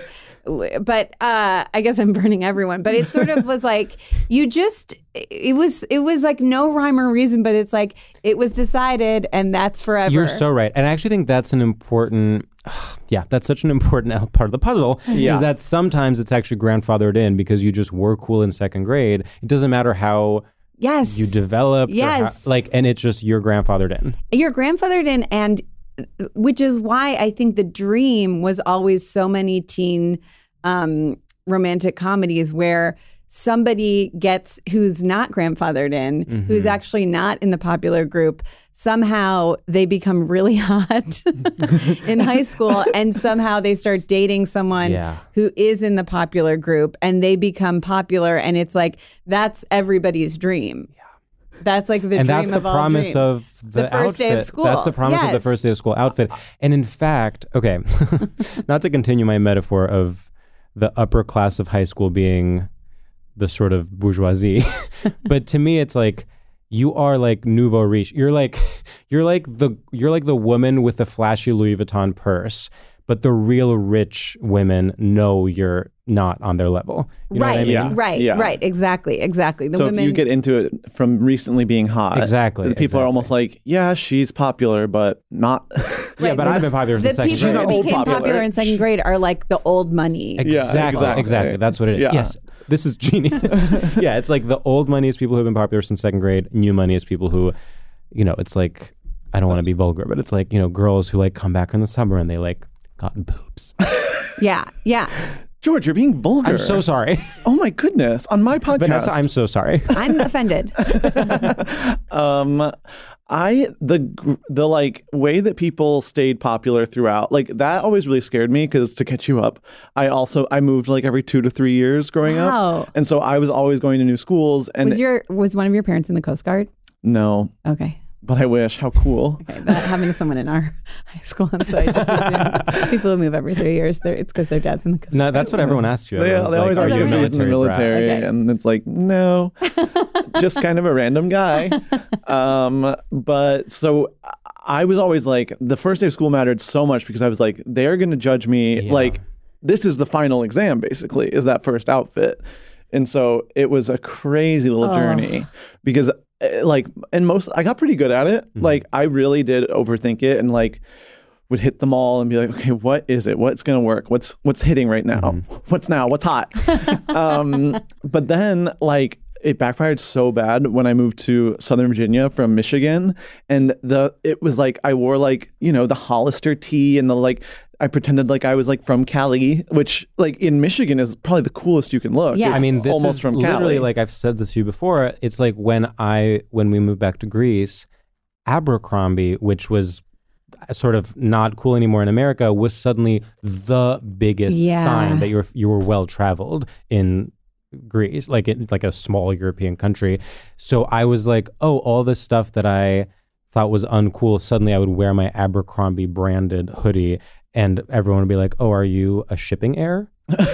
burning everyone. But it sort of was like, it was like no rhyme or reason, but it's like, it was decided and that's forever. You're so right. And I actually think that's an important, that's such an important part of the puzzle, is that sometimes it's actually grandfathered in because you just were cool in 2nd grade. It doesn't matter how you developed. Yes. And it's just you're grandfathered in. You're grandfathered in, and which is why I think the dream was always so many teen romantic comedies where somebody who's not grandfathered in, who's actually not in the popular group, somehow they become really hot in high school, and somehow they start dating someone who is in the popular group, and they become popular, and it's like, that's everybody's dream. That's like the dream of all dreams. And that's the promise of the first day of school. That's the promise of the first day of school outfit. And in fact, okay, not to continue my metaphor of the upper class of high school being the sort of bourgeoisie, but to me, it's like you are like nouveau riche. You're like the woman with the flashy Louis Vuitton purse. But the real rich women know you're not on their level. You know what I mean? Yeah. Exactly. The so women. if you get into it from recently being hot, Exactly, people are almost like, yeah, she's popular, but not. Yeah, but I've been popular the since second people grade. who old became popular. popular in second grade are like the old money. Exactly. That's what it is. Yeah. Yes. This is genius. Yeah, it's like the old money is people who have been popular since second grade. New money is people who, it's like, I don't want to be vulgar, but it's like, girls who like come back in the summer and they like got boobs. Yeah. George, you're being vulgar. I'm so sorry. Oh my goodness. On my podcast. Vanessa, I'm so sorry. I'm offended. The like way that people stayed popular throughout, like that always really scared me, because to catch you up, I moved like every 2 to 3 years growing up. And so I was always going to new schools. And was one of your parents in the Coast Guard? No. Okay. But I wish. How cool. Okay, that happened to someone in our high school, and so I just assumed people who move every 3 years, it's because their dad's in the Coast Guard. No, that's what everyone asked you. They always are are you a in the military, brat? Okay. and it's like, no, just kind of a random guy. But so I was always like, the first day of school mattered so much, because I was like, they're going to judge me. Yeah. Like, this is the final exam, basically, is that first outfit. And so it was a crazy little journey, because I got pretty good at it. Mm-hmm. Like, I really did overthink it, and like would hit them all and be like, okay, what is it? What's going to work? What's hitting right now? Mm-hmm. What's now? What's hot? But then like it backfired so bad when I moved to Southern Virginia from Michigan, and it was like I wore like, the Hollister tee, and I pretended like I was like from Cali, which like in Michigan is probably the coolest you can look. Yeah. It's I mean, this almost is from literally Cali. like I've said this to you before. It's like when we moved back to Greece, Abercrombie, which was sort of not cool anymore in America, was suddenly the biggest sign that you were well traveled in Greece, like a small European country. So I was like, oh, all this stuff that I thought was uncool, suddenly I would wear my Abercrombie branded hoodie, and everyone would be like, oh, are you a shipping heir?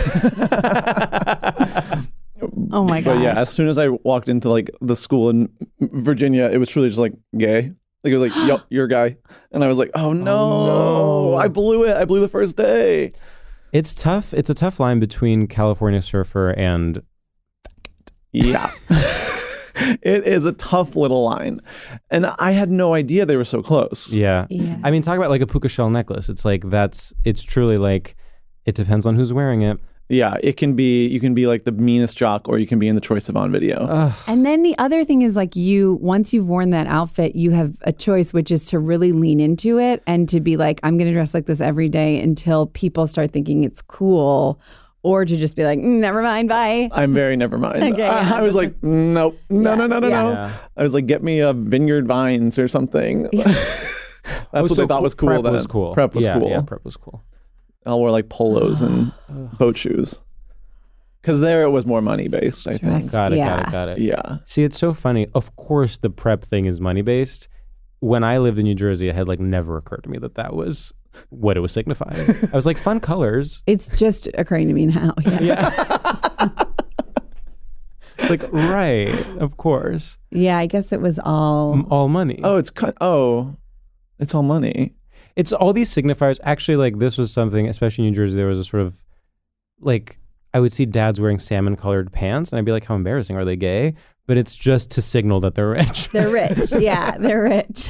Oh my gosh. But yeah, as soon as I walked into like the school in Virginia, it was truly just like gay. Like it was like, yup, you're a guy. And I was like, oh no, I blew it. I blew the first day. It's tough. It's a tough line between California surfer and yeah. It is a tough little line. And I had no idea they were so close. Yeah. I mean, talk about like a puka shell necklace. It's like it's truly like, it depends on who's wearing it. Yeah, you can be like the meanest jock, or you can be in the Troye Sivan video. And then the other thing is like once you've worn that outfit, you have a choice, which is to really lean into it and to be like, I'm going to dress like this every day until people start thinking it's cool, or to just be like, never mind, bye. I'm very never mind. Okay, yeah. I was like, nope, no. Yeah. I was like, get me a Vineyard Vines or something. That's what they thought was cool Prep then. was cool. Prep was cool. Yeah, prep was cool. I wore like polos and boat shoes. Because there it was more money based, I think. Got it. Yeah. See, it's so funny. Of course, the prep thing is money based. When I lived in New Jersey, it had like never occurred to me that was what it was signifying. I was like, fun colors. It's just occurring to me now. Yeah. It's like, right, of course. Yeah, I guess it was all money. Oh, it's all money. It's all these signifiers. Actually, like this was something, especially in New Jersey, there was a sort of like, I would see dads wearing salmon colored pants and I'd be like, how embarrassing. Are they gay? But it's just to signal that they're rich. They're rich. Yeah, they're rich.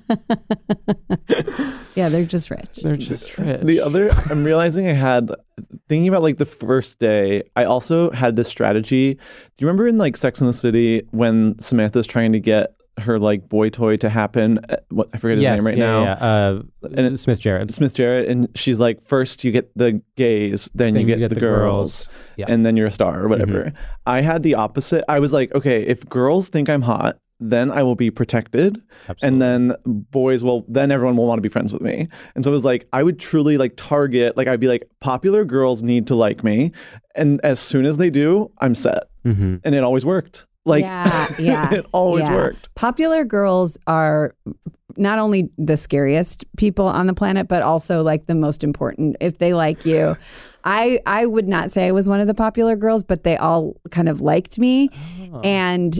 Yeah, they're just rich. They're just rich. I'm realizing thinking about like the first day, I also had this strategy. Do you remember in like Sex and the City when Samantha's trying to get her like boy toy to happen? I forget his name right now. And Smith Jarrett. And she's like, first you get the gays, then you get the girls, and then you're a star or whatever. Mm-hmm. I had the opposite. I was like, okay, if girls think I'm hot, then I will be protected. Absolutely. And then boys then everyone will want to be friends with me. And so it was like, I would truly like target, like I'd be like, popular girls need to like me. And as soon as they do, I'm set. Mm-hmm. And it always worked. Like, yeah. It always worked. Popular girls are not only the scariest people on the planet, but also like the most important if they like you. I would not say I was one of the popular girls, but they all kind of liked me. Oh. And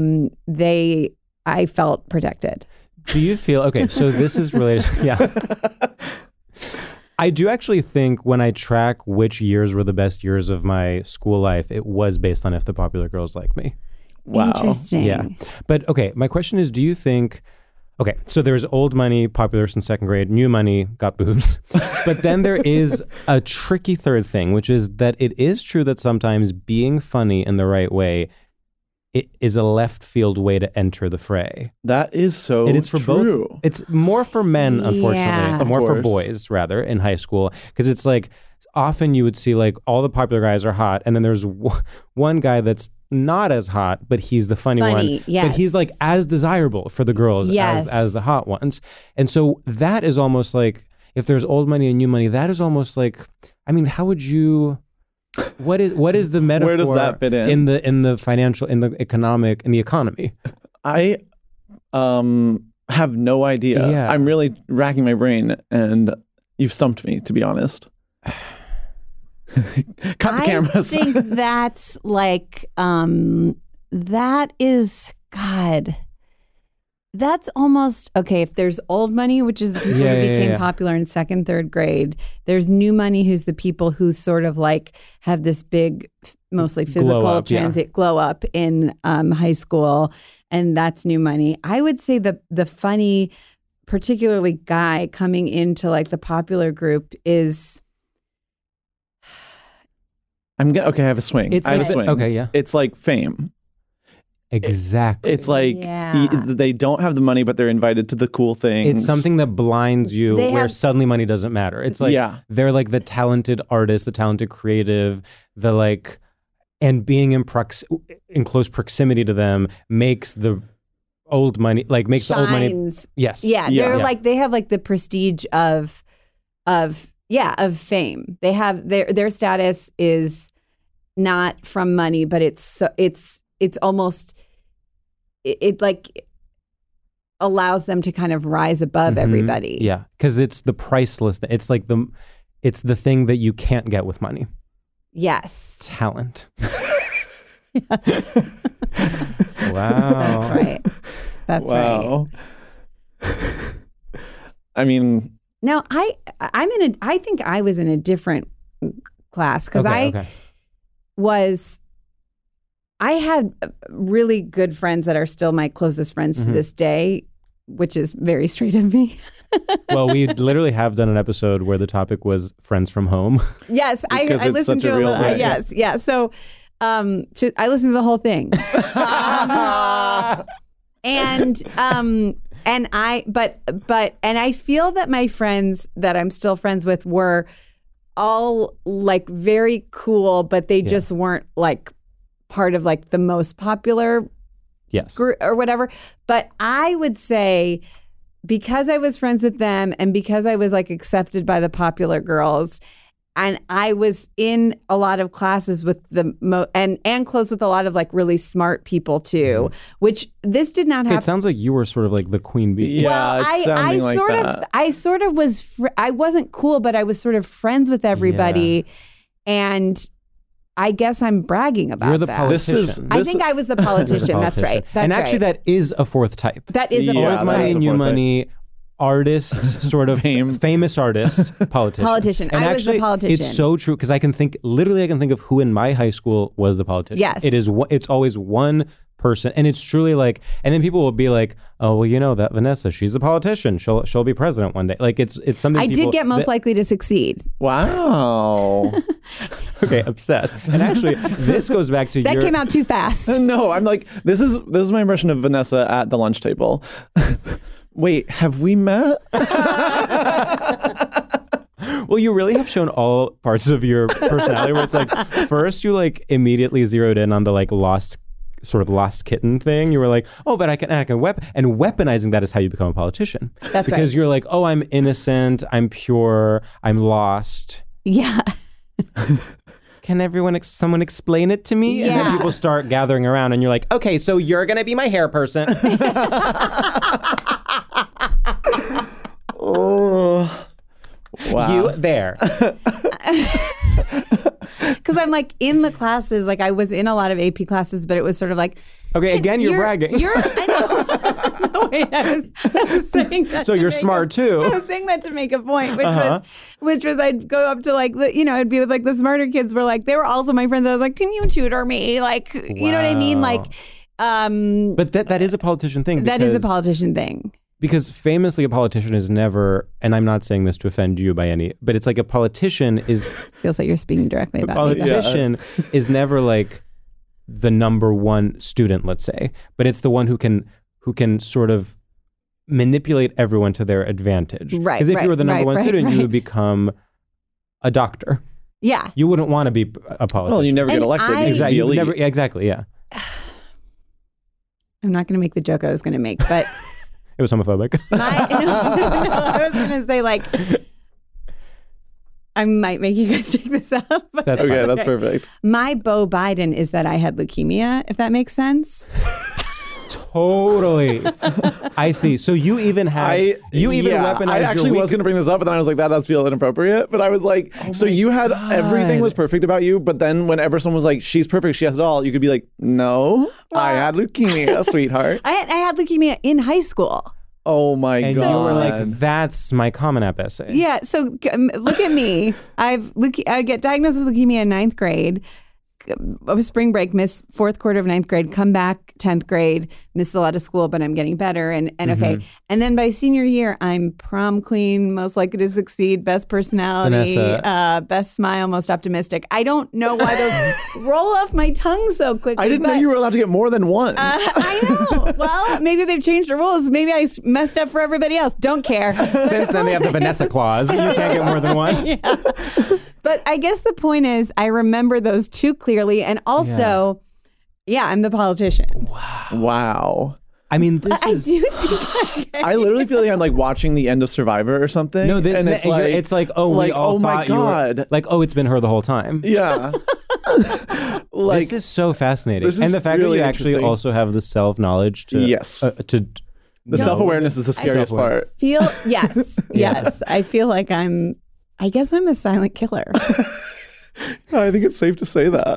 I felt protected. Do you feel, okay, so this is related. Yeah. I do actually think when I track which years were the best years of my school life, it was based on if the popular girls liked me. Wow. Interesting. Yeah. But okay, my question is, do you think, okay, so there's old money, popular since second grade, new money, got boobs. But then there is a tricky third thing, which is that it is true that sometimes being funny in the right way, it is a left field way to enter the fray. That is so It is for true. both. It's more for men, unfortunately, Yeah. or more Of for course. boys, rather, in high school. Because it's like, often you would see like all the popular guys are hot, and then there's one guy that's not as hot, but he's the funny one. Yes. But he's like as desirable for the girls Yes. as the hot ones. And so that is almost like, if there's old money and new money, that is almost like, I mean, how would you... What is the metaphor? Where does that fit in? in the financial, in the economy? I have no idea. Yeah. I'm really racking my brain, and you've stumped me, to be honest. Cut the cameras. I think that's like, that is, God, that's almost, okay, if there's old money, which is the people Yeah, who yeah, became yeah. popular in second, third grade, there's new money, who's the people who sort of like have this big, mostly physical Glow up, yeah. glow up in high school, and that's new money. I would say the funny, particularly guy coming into like the popular group is... Okay, I have a swing. It's I have like a swing. okay, yeah. It's like Fame. Exactly. It's like Yeah. they don't have the money, but they're invited to the cool things. It's something that blinds you They where have- suddenly money doesn't matter. It's like Yeah. they're like the talented artist, the talented creative, the like, and being in close proximity to them makes the old money, like makes the old money. shines. Yes. Yeah, Yeah. they're Yeah. like, they have like the prestige of fame. They have their status is not from money, but it's almost it like allows them to kind of rise above Mhm. everybody. Yeah. Because it's the priceless. It's like it's the thing that you can't get with money. Yes. Talent. Yes. Wow. That's right. That's right. wow. I mean, Now I think I was in a different class because Okay. I had really good friends that are still my closest friends to this day, which is very straight of me. Well, we literally have done an episode where the topic was friends from home. Yes, I Because it's listened such to a real little. thing. Yes, yeah. So, I listened to the whole thing, and I feel that my friends that I'm still friends with were all like very cool, but they just weren't like part of like the most popular Yes. group or whatever. But I would say, because I was friends with them and because I was like accepted by the popular girls, and I was in a lot of classes with the and close with a lot of like really smart people too, which this did not It happen. sounds like you were sort of like the queen bee. Yeah, Well, it's sounding like sort that. I sort of was. I wasn't cool, but I was sort of friends with everybody, and I guess I'm bragging about You're the that. politician. I think I was the politician. That's right. That's and actually, right. that is a fourth type. That is a Yeah, fourth Old money, that's type. a new fourth money, artist, sort of famous artist, politician. Politician. And I was the actually, politician. It's so true because I can think of who in my high school was the politician. Yes. It's always one person, and it's truly like, and then people will be like, oh well, you know that Vanessa, she's a politician. She'll be president one day. Like it's something. I did get most likely to succeed. wow. okay, obsessed. And actually, this goes back to That your came out too fast. No, I'm like, this is my impression of Vanessa at the lunch table. Wait, have we met? Well, you really have shown all parts of your personality where it's like, first you like immediately zeroed in on the like lost kitten thing. You were like, oh, but I can and weaponizing that is how you become a politician. That's because right. you're like, oh, I'm innocent, I'm pure, I'm lost. Yeah. Can someone explain it to me? And then Yeah. people start gathering around and you're like, okay, so you're going to be my hair person. Oh. Wow. You there. because I'm like in the classes, like I was in a lot of AP classes, but it was sort of like, Okay, again, you're bragging. I know. No, wait, I was saying that. So you're smart too. I was saying that to make a point, which was I'd go up to like it'd be with like the smarter kids were like they were also my friends. I was like, can you tutor me? Like, you know what I mean? Like, but that is a politician thing. That is a politician thing. Because famously, a politician is never, and I'm not saying this to offend you by any, but it's like a politician is feels like you're speaking directly about me. A politician is never like the number one student, let's say, but it's the one who can sort of manipulate everyone to their advantage. Right. Because if you were the number one student, you would become a doctor. Yeah. You wouldn't want to be a politician. Well, you never get elected. Exactly. Exactly. Yeah. I'm not going to make the joke I was going to make, but it was homophobic. No, I was going to say like. I might make you guys take this up. That's okay. Fine. That's perfect. My Beau Biden is that I had leukemia, if that makes sense. Totally. I see. So you even had weaponized. I actually was going to bring this up, but then I was like, that does feel inappropriate. But I was like, so you had everything was perfect about you, but then whenever someone was like, she's perfect, she has it all, you could be like, no, I had leukemia, sweetheart. I had leukemia in high school. Oh my God. And you were like, that's my Common App essay. Yeah. So look at me. I get diagnosed with leukemia in 9th grade. Over spring break, miss 4th quarter of 9th grade, come back 10th grade, miss a lot of school, but I'm getting better. And okay. And then by senior year, I'm prom queen, most likely to succeed, best personality, best smile, most optimistic. I don't know why those roll off my tongue so quickly. I didn't know you were allowed to get more than one. I know. Well, maybe they've changed the rules. Maybe I messed up for everybody else. Don't care. Since then, they have the Vanessa clause. You can't get more than one. Yeah. But I guess the point is I remember those two clearly. And also, I'm the politician. Wow. I mean, this is... do think I literally feel like I'm like watching the end of Survivor or something. No, it's like, we all thought you were... Like, it's been her the whole time. Yeah. Like, this is so fascinating. And the fact really that you actually also have the self-knowledge to... Yes. The self-awareness is the scariest part. Yes. I feel like I guess I'm a silent killer. I think it's safe to say that.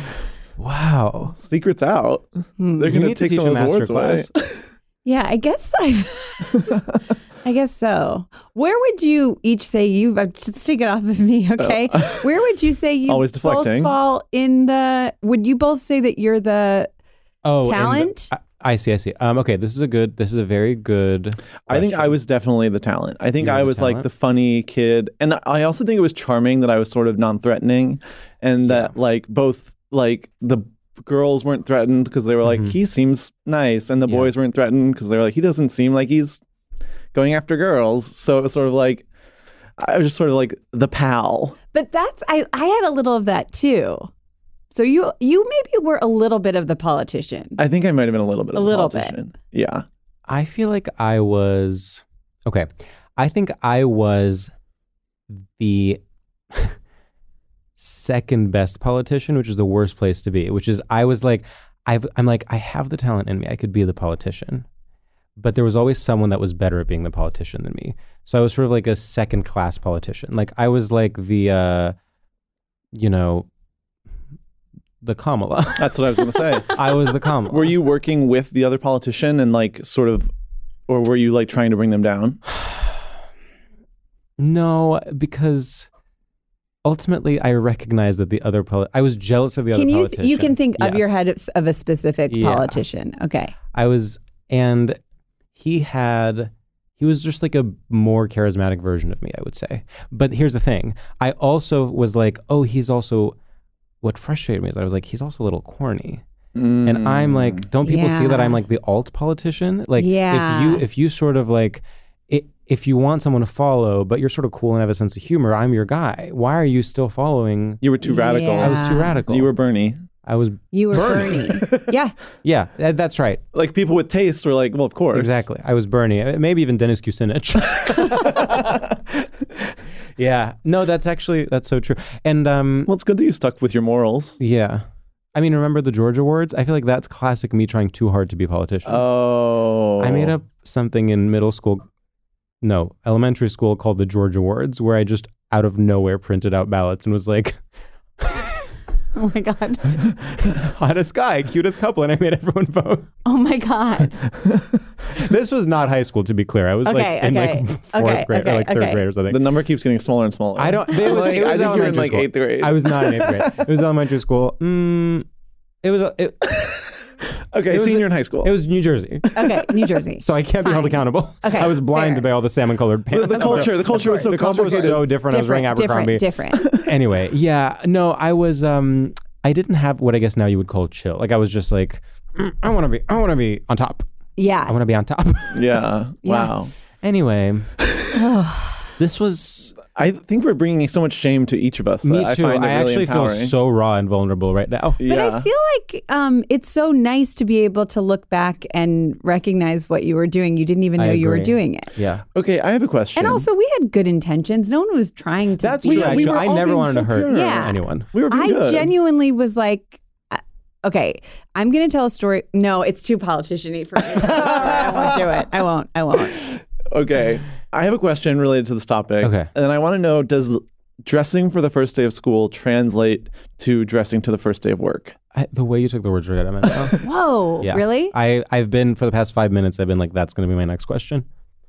Wow. Secret's out. They're going to take some of those words away. Yeah, I guess I guess so. Where would you each say let's take it off of me, okay? Where would you say you always deflecting. Both fall in would you both say that you're the talent? I see. Okay, this is a very good question. I think I was definitely the talent. I think I was like the funny kid. And I also think it was charming that I was sort of non-threatening and that like both like the girls weren't threatened because they were like, he seems nice. And the boys weren't threatened because they were like, he doesn't seem like he's going after girls. So it was sort of like, I was just sort of like the pal. But I had a little of that too. So you maybe were a little bit of the politician. I think I might have been a little bit of the politician. Yeah. I feel like I was... Okay. I think I was the second best politician, which is the worst place to be, which is I was like, I'm like, I have the talent in me. I could be the politician. But there was always someone that was better at being the politician than me. So I was sort of like a second class politician. Like I was like the, the Kamala. That's what I was going to say. I was the Kamala. Were you working with the other politician and like sort of, or were you like trying to bring them down? No, because ultimately I recognized that the other I was jealous of the other politician. You can think of your head of a specific politician. Okay. And he was just like a more charismatic version of me, I would say. But here's the thing. I also was like, he's also... What frustrated me is I was like, he's also a little corny. And I'm like, don't people see that I'm like the alt politician? Like, if you sort of like, if you want someone to follow, but you're sort of cool and have a sense of humor, I'm your guy. Why are you still following? You were too radical. I was too radical. You were Bernie. You were Bernie. Yeah. Yeah, that's right. Like people with taste were like, well, of course. Exactly. I was Bernie. Maybe even Dennis Kucinich. Yeah. No, that's so true. And well, it's good that you stuck with your morals. Yeah. I mean, remember the George Awards? I feel like that's classic me trying too hard to be a politician. Oh. I made up something in elementary school called the George Awards, where I just out of nowhere printed out ballots and was like, Oh my God. Hottest guy, cutest couple, and I made everyone vote. Oh my God. This was not high school, to be clear. I was in like fourth grade or like third grade or something. The number keeps getting smaller and smaller. I don't. It was, I it was think you're in like school. 8th grade. I was not in 8th grade. It was elementary school. It was. Okay, senior in high school. It was New Jersey. Okay, New Jersey. So I can't be held accountable. Okay, I was blinded by all the salmon-colored pants. The culture was so the culture was complicated. so different. I was wearing Abercrombie. Different. Anyway, yeah, no, I was. I didn't have what I guess now you would call chill. Like I was just like, I want to be on top. Yeah. I want to be on top. Yeah. Wow. Anyway, this was. I think we're bringing so much shame to each of us. Me that too. I find it I really actually feel empowering. so raw and vulnerable right now. But I feel like it's so nice to be able to look back and recognize what you were doing. You didn't even know you were doing it. Yeah. Okay, I have a question. And also, we had good intentions. No one was trying to. That's be- true. Actually, I never wanted to hurt Yeah. anyone. We were being I good. genuinely was like, okay, I'm going to tell a story. No, it's too politician-y for me. I won't do it. I won't. Okay, I have a question related to this topic. Okay. And I want to know, does dressing for the first day of school translate to dressing to the first day of work? The way you took the words right out of my mouth. Whoa, Yeah. really? I've been, for the past 5 minutes, I've been like, that's going to be my next question.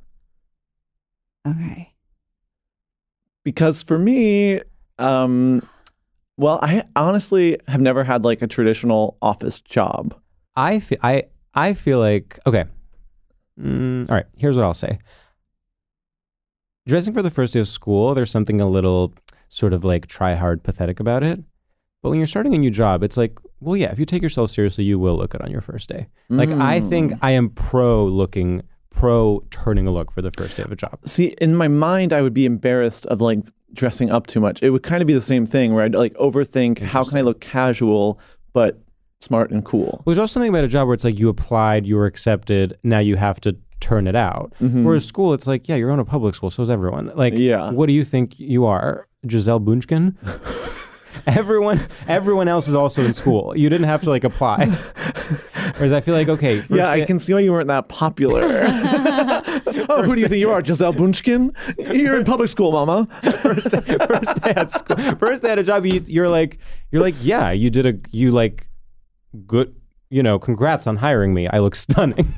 Okay. Because for me, well, I honestly have never had like a traditional office job. I feel like, okay. All right, here's what I'll say. Dressing for the first day of school, there's something a little sort of like try hard, pathetic about it. But when you're starting a new job, it's like, well, yeah, if you take yourself seriously, you will look good on your first day. Like, I think I am pro turning a look for the first day of a job. See, in my mind, I would be embarrassed of like dressing up too much. It would kind of be the same thing where I'd like overthink, how can I look casual but smart and cool? Well, there's also something about a job where it's like you applied, you were accepted, now you have to turn it out. Whereas school, it's like, yeah, you're on a public school, so is everyone. Like, what do you think you are? Giselle Bunchkin? Everyone else is also in school. You didn't have to like apply. Whereas I feel like, okay. I can see why you weren't that popular. Oh, who do you think you are, Giselle Bunchkin? You're in public school, mama. First day at school. First day at a job, you're like, yeah, you like good, congrats on hiring me. I look stunning.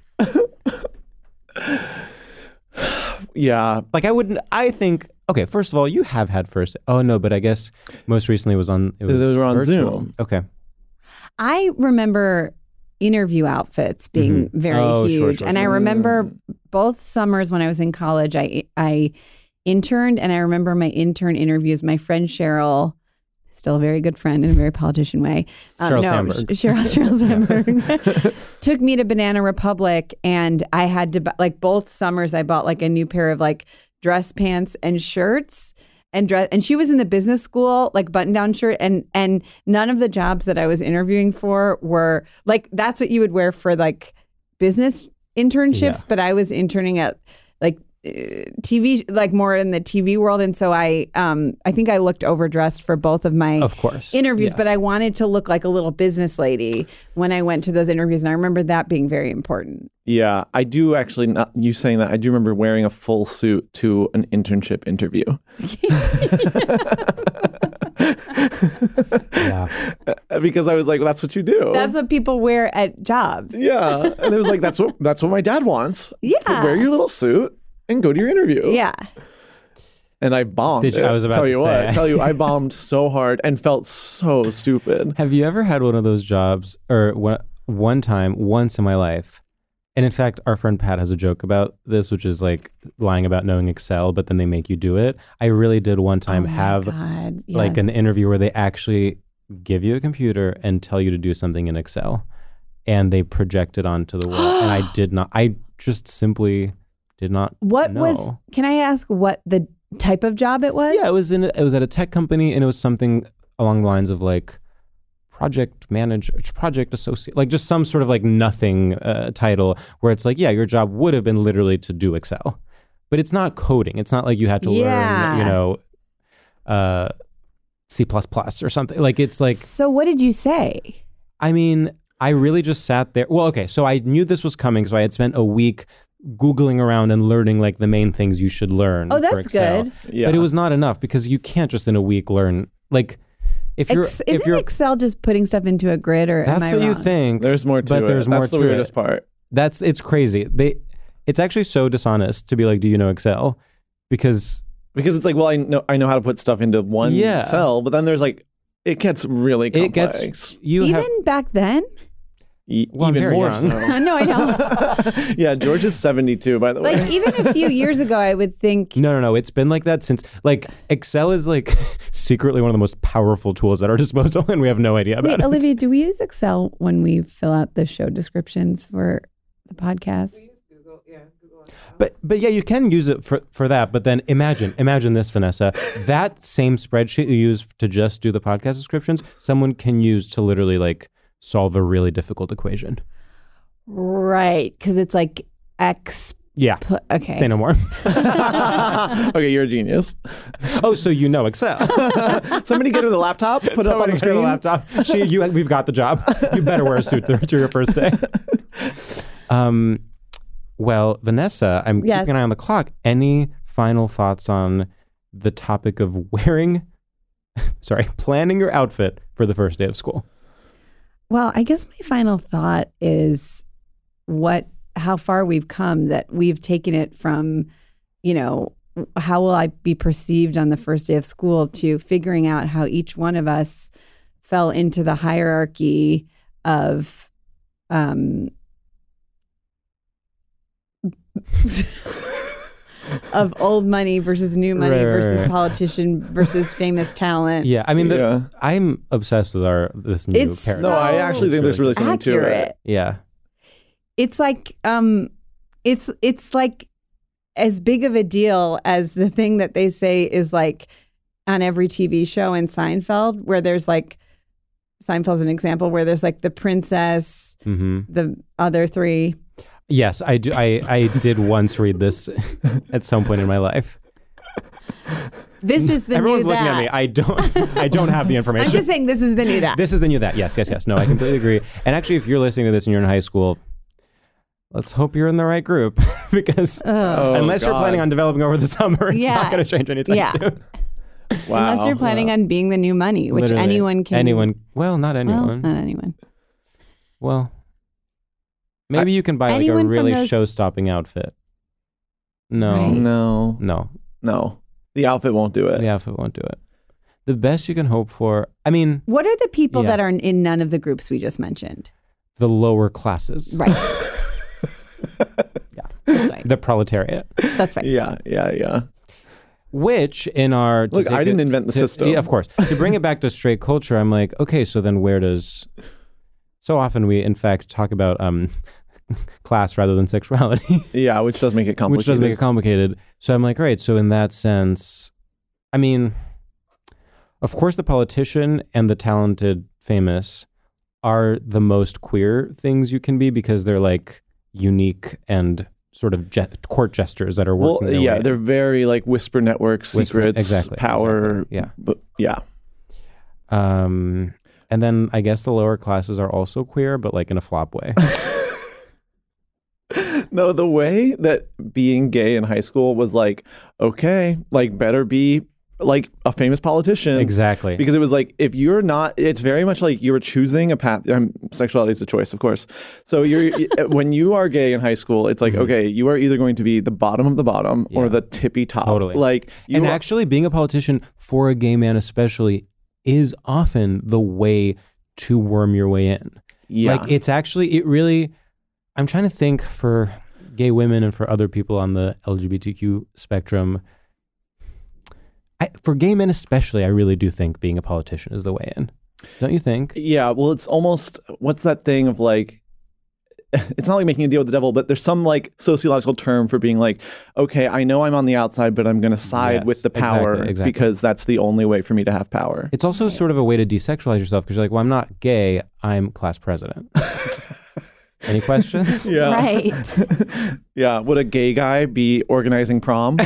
Yeah. Like I think, okay, first of all, you have had first. Oh no, but I guess most recently it was on on virtual. Zoom. Okay. I remember interview outfits being very huge. Sure. And I remember both summers when I was in college, I interned, and I remember my intern interviews. My friend Cheryl, still a very good friend in a very politician way. Sandberg. Cheryl Sandberg took me to Banana Republic, and I had to, like, both summers I bought like a new pair of like dress pants and shirts and dress. And she was in the business school, like button down shirt, and none of the jobs that I was interviewing for were like, that's what you would wear for like business internships. Yeah. But I was interning at like TV, like more in the TV world, and so I think I looked overdressed for both of my interviews, but I wanted to look like a little business lady when I went to those interviews, and I remember that being very important. Yeah, I do actually, not you saying that, I do remember wearing a full suit to an internship interview. Yeah. Because I was like, well, that's what you do. That's what people wear at jobs. Yeah. And it was like, that's what my dad wants. Yeah. Wear your little suit and go to your interview. Yeah. And I bombed. I was about to say. I bombed so hard and felt so stupid. Have you ever had one of those jobs, or once in my life? And in fact, our friend Pat has a joke about this, which is like lying about knowing Excel, but then they make you do it. I really did one time like an interview where they actually give you a computer and tell you to do something in Excel, and they project it onto the wall. And I just simply did not know. Can I ask what the type of job it was? Yeah, it was at a tech company, and it was something along the lines of like project manager, project associate, like just some sort of like nothing title where it's like, yeah, your job would have been literally to do Excel, but it's not coding. It's not like you had to learn, C++ or something. Like, it's like. So what did you say? I mean, I really just sat there. Well, okay, so I knew this was coming, so I had spent a week Googling around and learning like the main things you should learn. Oh, that's for Excel. good. Yeah. But it was not enough, because you can't just in a week learn, like, Isn't Excel just putting stuff into a grid, or am that's I what you wrong? think. There's more to it. There's more That's the to weirdest it. part. It's crazy. It's actually so dishonest to be like, do you know Excel? Because it's like, well, I know how to put stuff into one cell, but then there's like, it gets really complex. Even back then? Well, even more young. so. No, I know. Yeah, George is 72, by the way. Like even a few years ago, I would think. No. It's been like that since, like, Excel is like secretly one of the most powerful tools at our disposal, and we have no idea about Wait, it. Olivia, do we use Excel when we fill out the show descriptions for the podcast? But yeah, you can use it for that. But then imagine this, Vanessa. That same spreadsheet you use to just do the podcast descriptions, someone can use to literally like solve a really difficult equation. Right, because it's like X. Yeah. Okay. Say no more. Okay, you're a genius. Oh, so you know Excel. Somebody get her the laptop, put it up on the screen. Laptop. We've got the job. You better wear a suit to your first day. Well, Vanessa, I'm keeping an eye on the clock. Any final thoughts on the topic of planning your outfit for the first day of school? Well, I guess my final thought is how far we've come, that we've taken it from, how will I be perceived on the first day of school, to figuring out how each one of us fell into the hierarchy of of old money versus new money versus politician versus famous talent. Yeah, I mean, I'm obsessed with this new paradigm. No, I actually think there's really something to it. Yeah, it's like it's like as big of a deal as the thing that they say is like on every TV show in Seinfeld, where there's like Seinfeld's an example where there's like the princess, the other three. Yes, I do. I did once read this at some point in my life. This is the Everyone's new looking that. at me. I don't have the information. I'm just saying this is the new that. This is the new that. Yes. No, I completely agree. And actually, if you're listening to this and you're in high school, let's hope you're in the right group, because unless you're planning on developing over the summer, it's not going to change anytime soon. Wow. Unless you're planning on being the new money, which Literally. anyone can. Well, not anyone. Well, not anyone. Well, maybe you can buy like a really show-stopping outfit. No. Right. No. The outfit won't do it. The outfit won't do it. The best you can hope for, I mean... What are the people that are in none of the groups we just mentioned? The lower classes. Right. Yeah, that's right. The proletariat. That's right. Yeah. Which in our... Look, I didn't invent the system. Yeah, of course. To bring it back to straight culture, I'm like, okay, so then where does... So often we, in fact, talk about class rather than sexuality. Yeah, which does make it complicated. So I'm like, all right, so in that sense, I mean, of course the politician and the talented famous are the most queer things you can be, because they're like unique and sort of court gestures that are working their way. They're very like whisper network, secrets, power. Exactly. Yeah. But yeah. And then I guess the lower classes are also queer, but like in a flop way. No, the way that being gay in high school was like, okay, like better be like a famous politician. Exactly. Because it was like, if you're not, it's very much like you were choosing a path. Sexuality is a choice, of course. So when you are gay in high school, it's like, okay, you are either going to be the bottom of the bottom or the tippy top. Totally. Like, actually being a politician for a gay man especially is often the way to worm your way in. Yeah. Like it really, I'm trying to think for gay women and for other people on the LGBTQ spectrum. For gay men especially, I really do think being a politician is the way in. Don't you think? Yeah. Well, it's almost, what's that thing of like, it's not like making a deal with the devil, but there's some like sociological term for being like, okay, I know I'm on the outside, but I'm going to side with the power exactly. because that's the only way for me to have power. It's also sort of a way to desexualize yourself, because you're like, well, I'm not gay, I'm class president. Any questions? Yeah. Right. Yeah. Would a gay guy be organizing prom?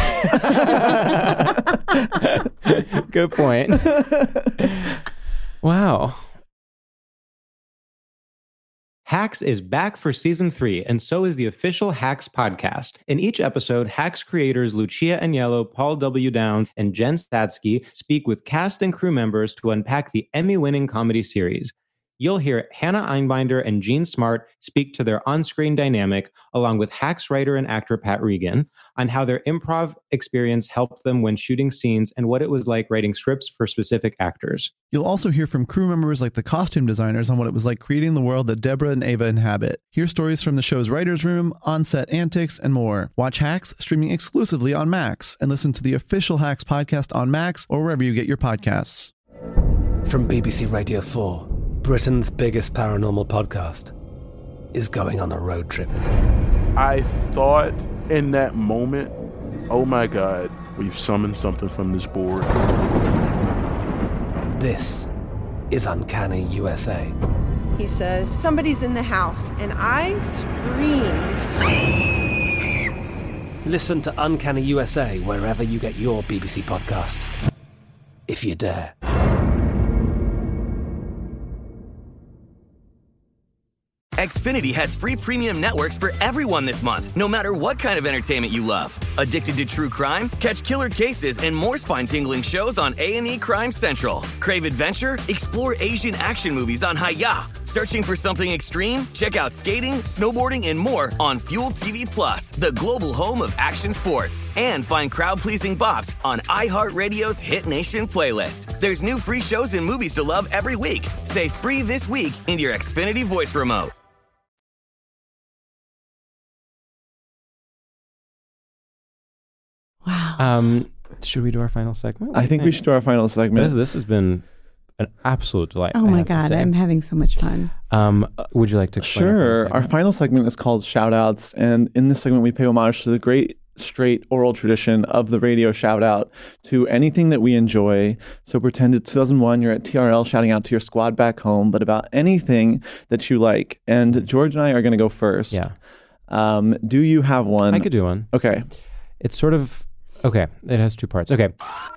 Good point. Wow. Hacks is back for season 3, and so is the official Hacks podcast. In each episode, Hacks creators Lucia Agnello, Paul W. Downs, and Jen Statsky speak with cast and crew members to unpack the Emmy-winning comedy series. You'll hear Hannah Einbinder and Jean Smart speak to their on-screen dynamic, along with Hacks writer and actor Pat Regan, on how their improv experience helped them when shooting scenes and what it was like writing scripts for specific actors. You'll also hear from crew members like the costume designers on what it was like creating the world that Deborah and Ava inhabit. Hear stories from the show's writer's room, on-set antics, and more. Watch Hacks streaming exclusively on Max, and listen to the official Hacks podcast on Max or wherever you get your podcasts. From BBC Radio 4, Britain's biggest paranormal podcast is going on a road trip. I thought in that moment, oh my God, we've summoned something from this board. This is Uncanny USA. He says, somebody's in the house, and I screamed. Listen to Uncanny USA wherever you get your BBC podcasts, if you dare. Xfinity has free premium networks for everyone this month, no matter what kind of entertainment you love. Addicted to true crime? Catch killer cases and more spine-tingling shows on A&E Crime Central. Crave adventure? Explore Asian action movies on Hi-YAH. Searching for something extreme? Check out skating, snowboarding, and more on Fuel TV Plus, the global home of action sports. And find crowd-pleasing bops on iHeartRadio's Hit Nation playlist. There's new free shows and movies to love every week. Say free this week in your Xfinity voice remote. Wow. Should we do our final segment? I think we should do our final segment. This has been an absolute delight. Oh my God, I'm having so much fun. Would you like to explain? Sure. Our final segment is called Shoutouts, and in this segment we pay homage to the great straight oral tradition of the radio shout out to anything that we enjoy. So pretend it's 2001, you're at TRL shouting out to your squad back home, but about anything that you like. And George and I are going to go first. Yeah. Do you have one? I could do one. Okay. It's sort of, okay, it has 2 parts. Okay.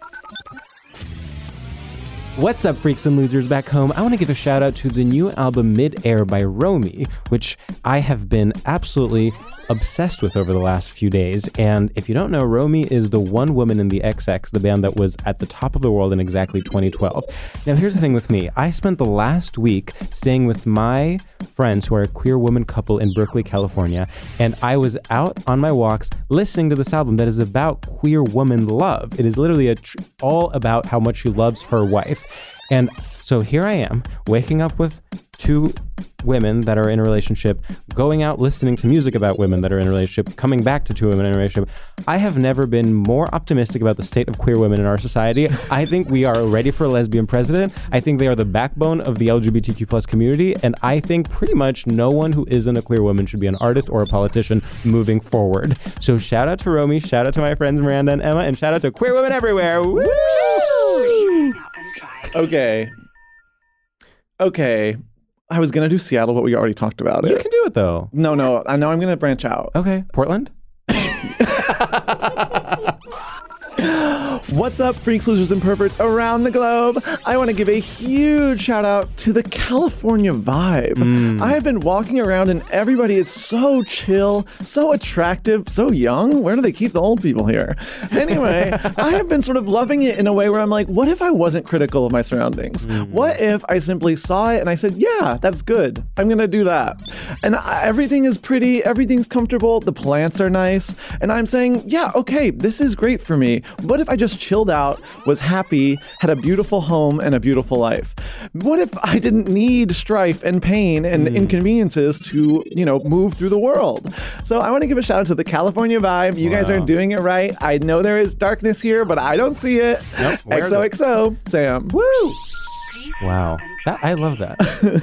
What's up, freaks and losers back home? I want to give a shout out to the new album Mid-Air by Romy, which I have been absolutely obsessed with over the last few days. And if you don't know, Romy is the one woman in the XX, the band that was at the top of the world in exactly 2012. Now, here's the thing with me. I spent the last week staying with my friends who are a queer woman couple in Berkeley, California, and I was out on my walks listening to this album that is about queer woman love. It is literally all about how much she loves her wife. And so here I am, waking up with 2 women that are in a relationship, going out listening to music about women that are in a relationship, coming back to 2 women in a relationship. I have never been more optimistic about the state of queer women in our society. I think we are ready for a lesbian president. I think they are the backbone of the LGBTQ plus community. And I think pretty much no one who isn't a queer woman should be an artist or a politician moving forward. So shout out to Romy, shout out to my friends Miranda and Emma, and shout out to queer women everywhere. Woo! Okay. I was going to do Seattle, but we already talked about it. You can do it, though. No. I know I'm going to branch out. Okay. Portland? What's up, freaks, losers, and perverts around the globe? I want to give a huge shout out to the California vibe. I have been walking around and everybody is so chill, so attractive, so young. Where do they keep the old people here? Anyway, I have been sort of loving it in a way where I'm like, what if I wasn't critical of my surroundings? What if I simply saw it and I said, yeah, that's good. I'm going to do that. And everything is pretty, everything's comfortable, the plants are nice. And I'm saying, yeah, okay, this is great for me. What if I just chilled out, was happy, had a beautiful home and a beautiful life? What if I didn't need strife and pain and inconveniences to, move through the world? So I want to give a shout out to the California vibe. You guys are doing it right. I know there is darkness here, but I don't see it. Nope. XOXO, Sam. Woo! Wow. I love that.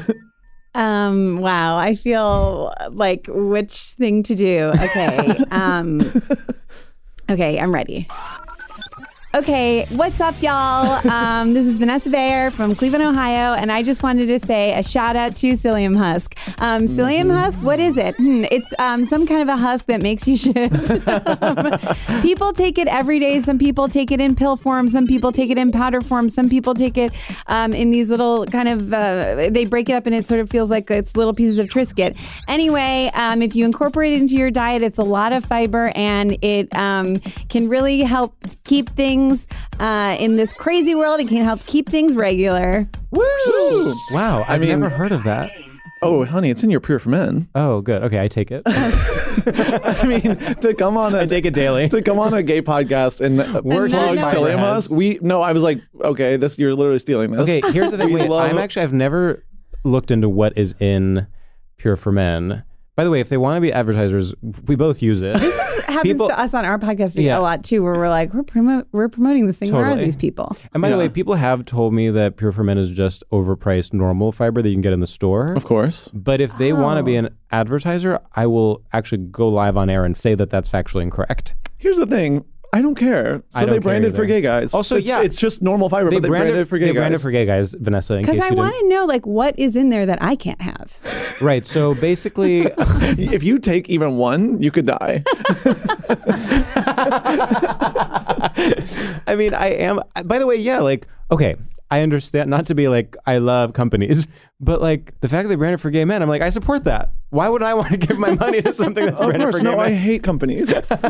Wow. I feel like which thing to do. Okay. Okay, I'm ready. Okay, what's up, y'all? This is Vanessa Bayer from Cleveland, Ohio, and I just wanted to say a shout out to psyllium husk. Psyllium husk, what is it? It's some kind of a husk that makes you shit. People take it every day. Some people take it in pill form. Some people take it in powder form. Some people take it in these little kind of, they break it up and it sort of feels like it's little pieces of Triscuit. Anyway, if you incorporate it into your diet, it's a lot of fiber and it can really help keep things in this crazy world. It can help keep things regular. Woo! Wow, I've never heard of that. Oh, honey, it's in your Pure for Men. Oh, good. Okay, I take it. I mean, to come on I take it daily. To come on a gay podcast and plug psyllium husk. I was like, okay, you're literally stealing this. Okay, here's the thing. Wait, I've never looked into what is in Pure for Men. By the way, if they want to be advertisers, we both use it. This happens to us on our podcast a lot too, where we're like, we're promoting this thing. Where are these people? And by the way, people have told me that Pure for Men is just overpriced normal fiber that you can get in the store. Of course. But if they want to be an advertiser, I will actually go live on air and say that that's factually incorrect. Here's the thing. I don't care. So they branded for gay guys. Also, it's just normal fiber, but they branded for gay guys. They branded for gay guys, Vanessa, in case you didn't. Because I want to know, like, what is in there that I can't have. Right. So basically, if you take even one, you could die. I mean, I am. By the way, okay. I understand, not to be like, I love companies, but like the fact that they branded for gay men, I'm like, I support that. Why would I want to give my money to something that's branded for gay men? I hate companies. But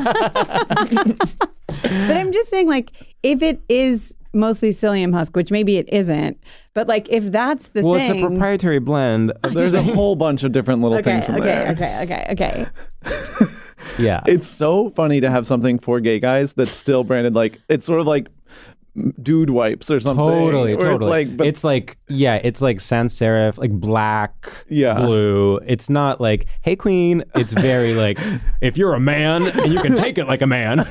I'm just saying, like, if it is mostly psyllium husk, which maybe it isn't, but like if that's the thing. Well, it's a proprietary blend. There's a whole bunch of different little things in there. Okay. Yeah. It's so funny to have something for gay guys that's still branded like, it's sort of like dude wipes or something. Totally. It's like sans serif, like black, blue. It's not like, hey queen. It's very like, if you're a man and you can take it like a man.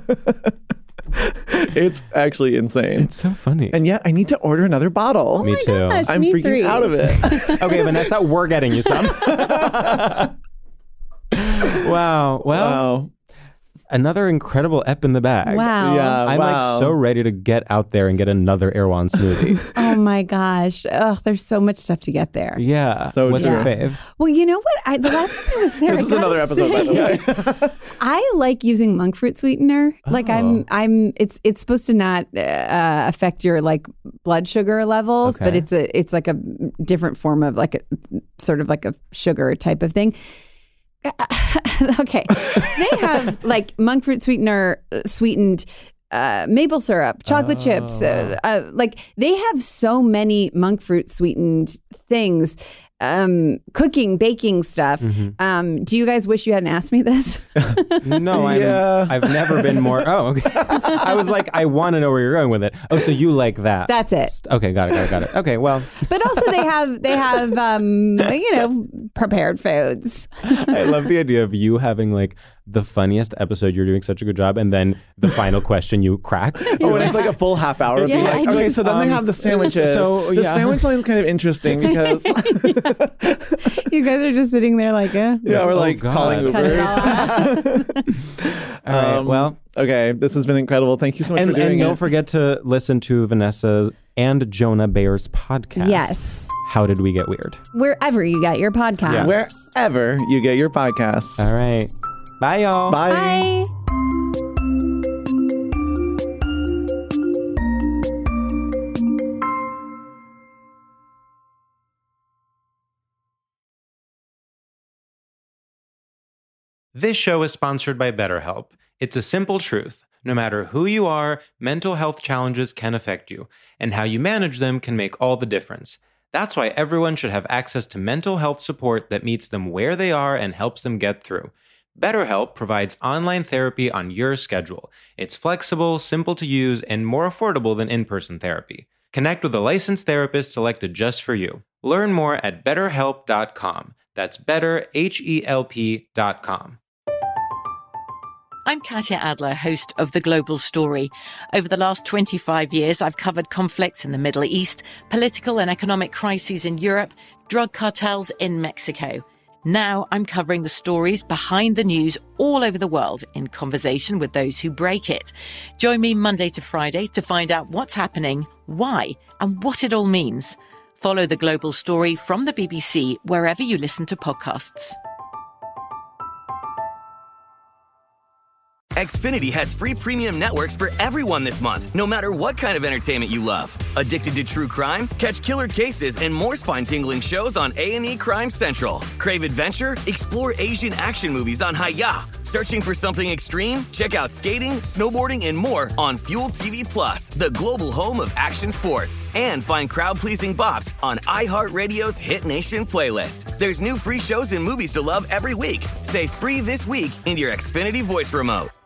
It's actually insane. It's so funny. And yet I need to order another bottle. Me too. Gosh, I'm freaking out of it. Okay, Vanessa, we're getting you some. Wow. Well, another incredible ep in the bag. Wow. Yeah, I'm like so ready to get out there and get another Erewhon smoothie. Oh my gosh. Ugh, there's so much stuff to get there. Yeah. So what's your fave? Well, you know what? The last time I was there, this is another episode, by the way. I like using monk fruit sweetener. Like it's supposed to not affect your like blood sugar levels, but it's like a different form of like a sort of like a sugar type of thing. Okay, they have like monk fruit sweetener sweetened maple syrup, chocolate chips. Like they have so many monk fruit sweetened things. Cooking, baking stuff. Mm-hmm. Do you guys wish you hadn't asked me this? No, I've never been more. Oh, okay. I was like, I want to know where you're going with it. Oh, so you like that? That's it. Okay, got it. Okay, well. But also they have prepared foods. I love the idea of you having like the funniest episode. You're doing such a good job, and then the final question you crack. Oh, and it's like a full half hour of being like, okay, so then they have the sandwiches. So the sandwich line's kind of interesting because you guys are just sitting there like, we're like calling Ubers. All right, well, okay, this has been incredible. Thank you so much for doing it. And don't forget to listen to Vanessa's and Jonah Bayer's podcast. Yes. How Did We Get Weird? Wherever you get your podcast. Yeah. Wherever you get your podcasts. All right. Bye, y'all. Bye. This show is sponsored by BetterHelp. It's a simple truth. No matter who you are, mental health challenges can affect you, and how you manage them can make all the difference. That's why everyone should have access to mental health support that meets them where they are and helps them get through. BetterHelp provides online therapy on your schedule. It's flexible, simple to use, and more affordable than in-person therapy. Connect with a licensed therapist selected just for you. Learn more at BetterHelp.com. That's BetterHelp.com. I'm Katya Adler, host of The Global Story. Over the last 25 years, I've covered conflicts in the Middle East, political and economic crises in Europe, drug cartels in Mexico. Now I'm covering the stories behind the news all over the world in conversation with those who break it. Join me Monday to Friday to find out what's happening, why, and what it all means. Follow The Global Story from the BBC wherever you listen to podcasts. Xfinity has free premium networks for everyone this month, no matter what kind of entertainment you love. Addicted to true crime? Catch killer cases and more spine-tingling shows on A&E Crime Central. Crave adventure? Explore Asian action movies on Hi-Ya. Searching for something extreme? Check out skating, snowboarding, and more on Fuel TV Plus, the global home of action sports. And find crowd-pleasing bops on iHeartRadio's Hit Nation playlist. There's new free shows and movies to love every week. Say free this week in your Xfinity voice remote.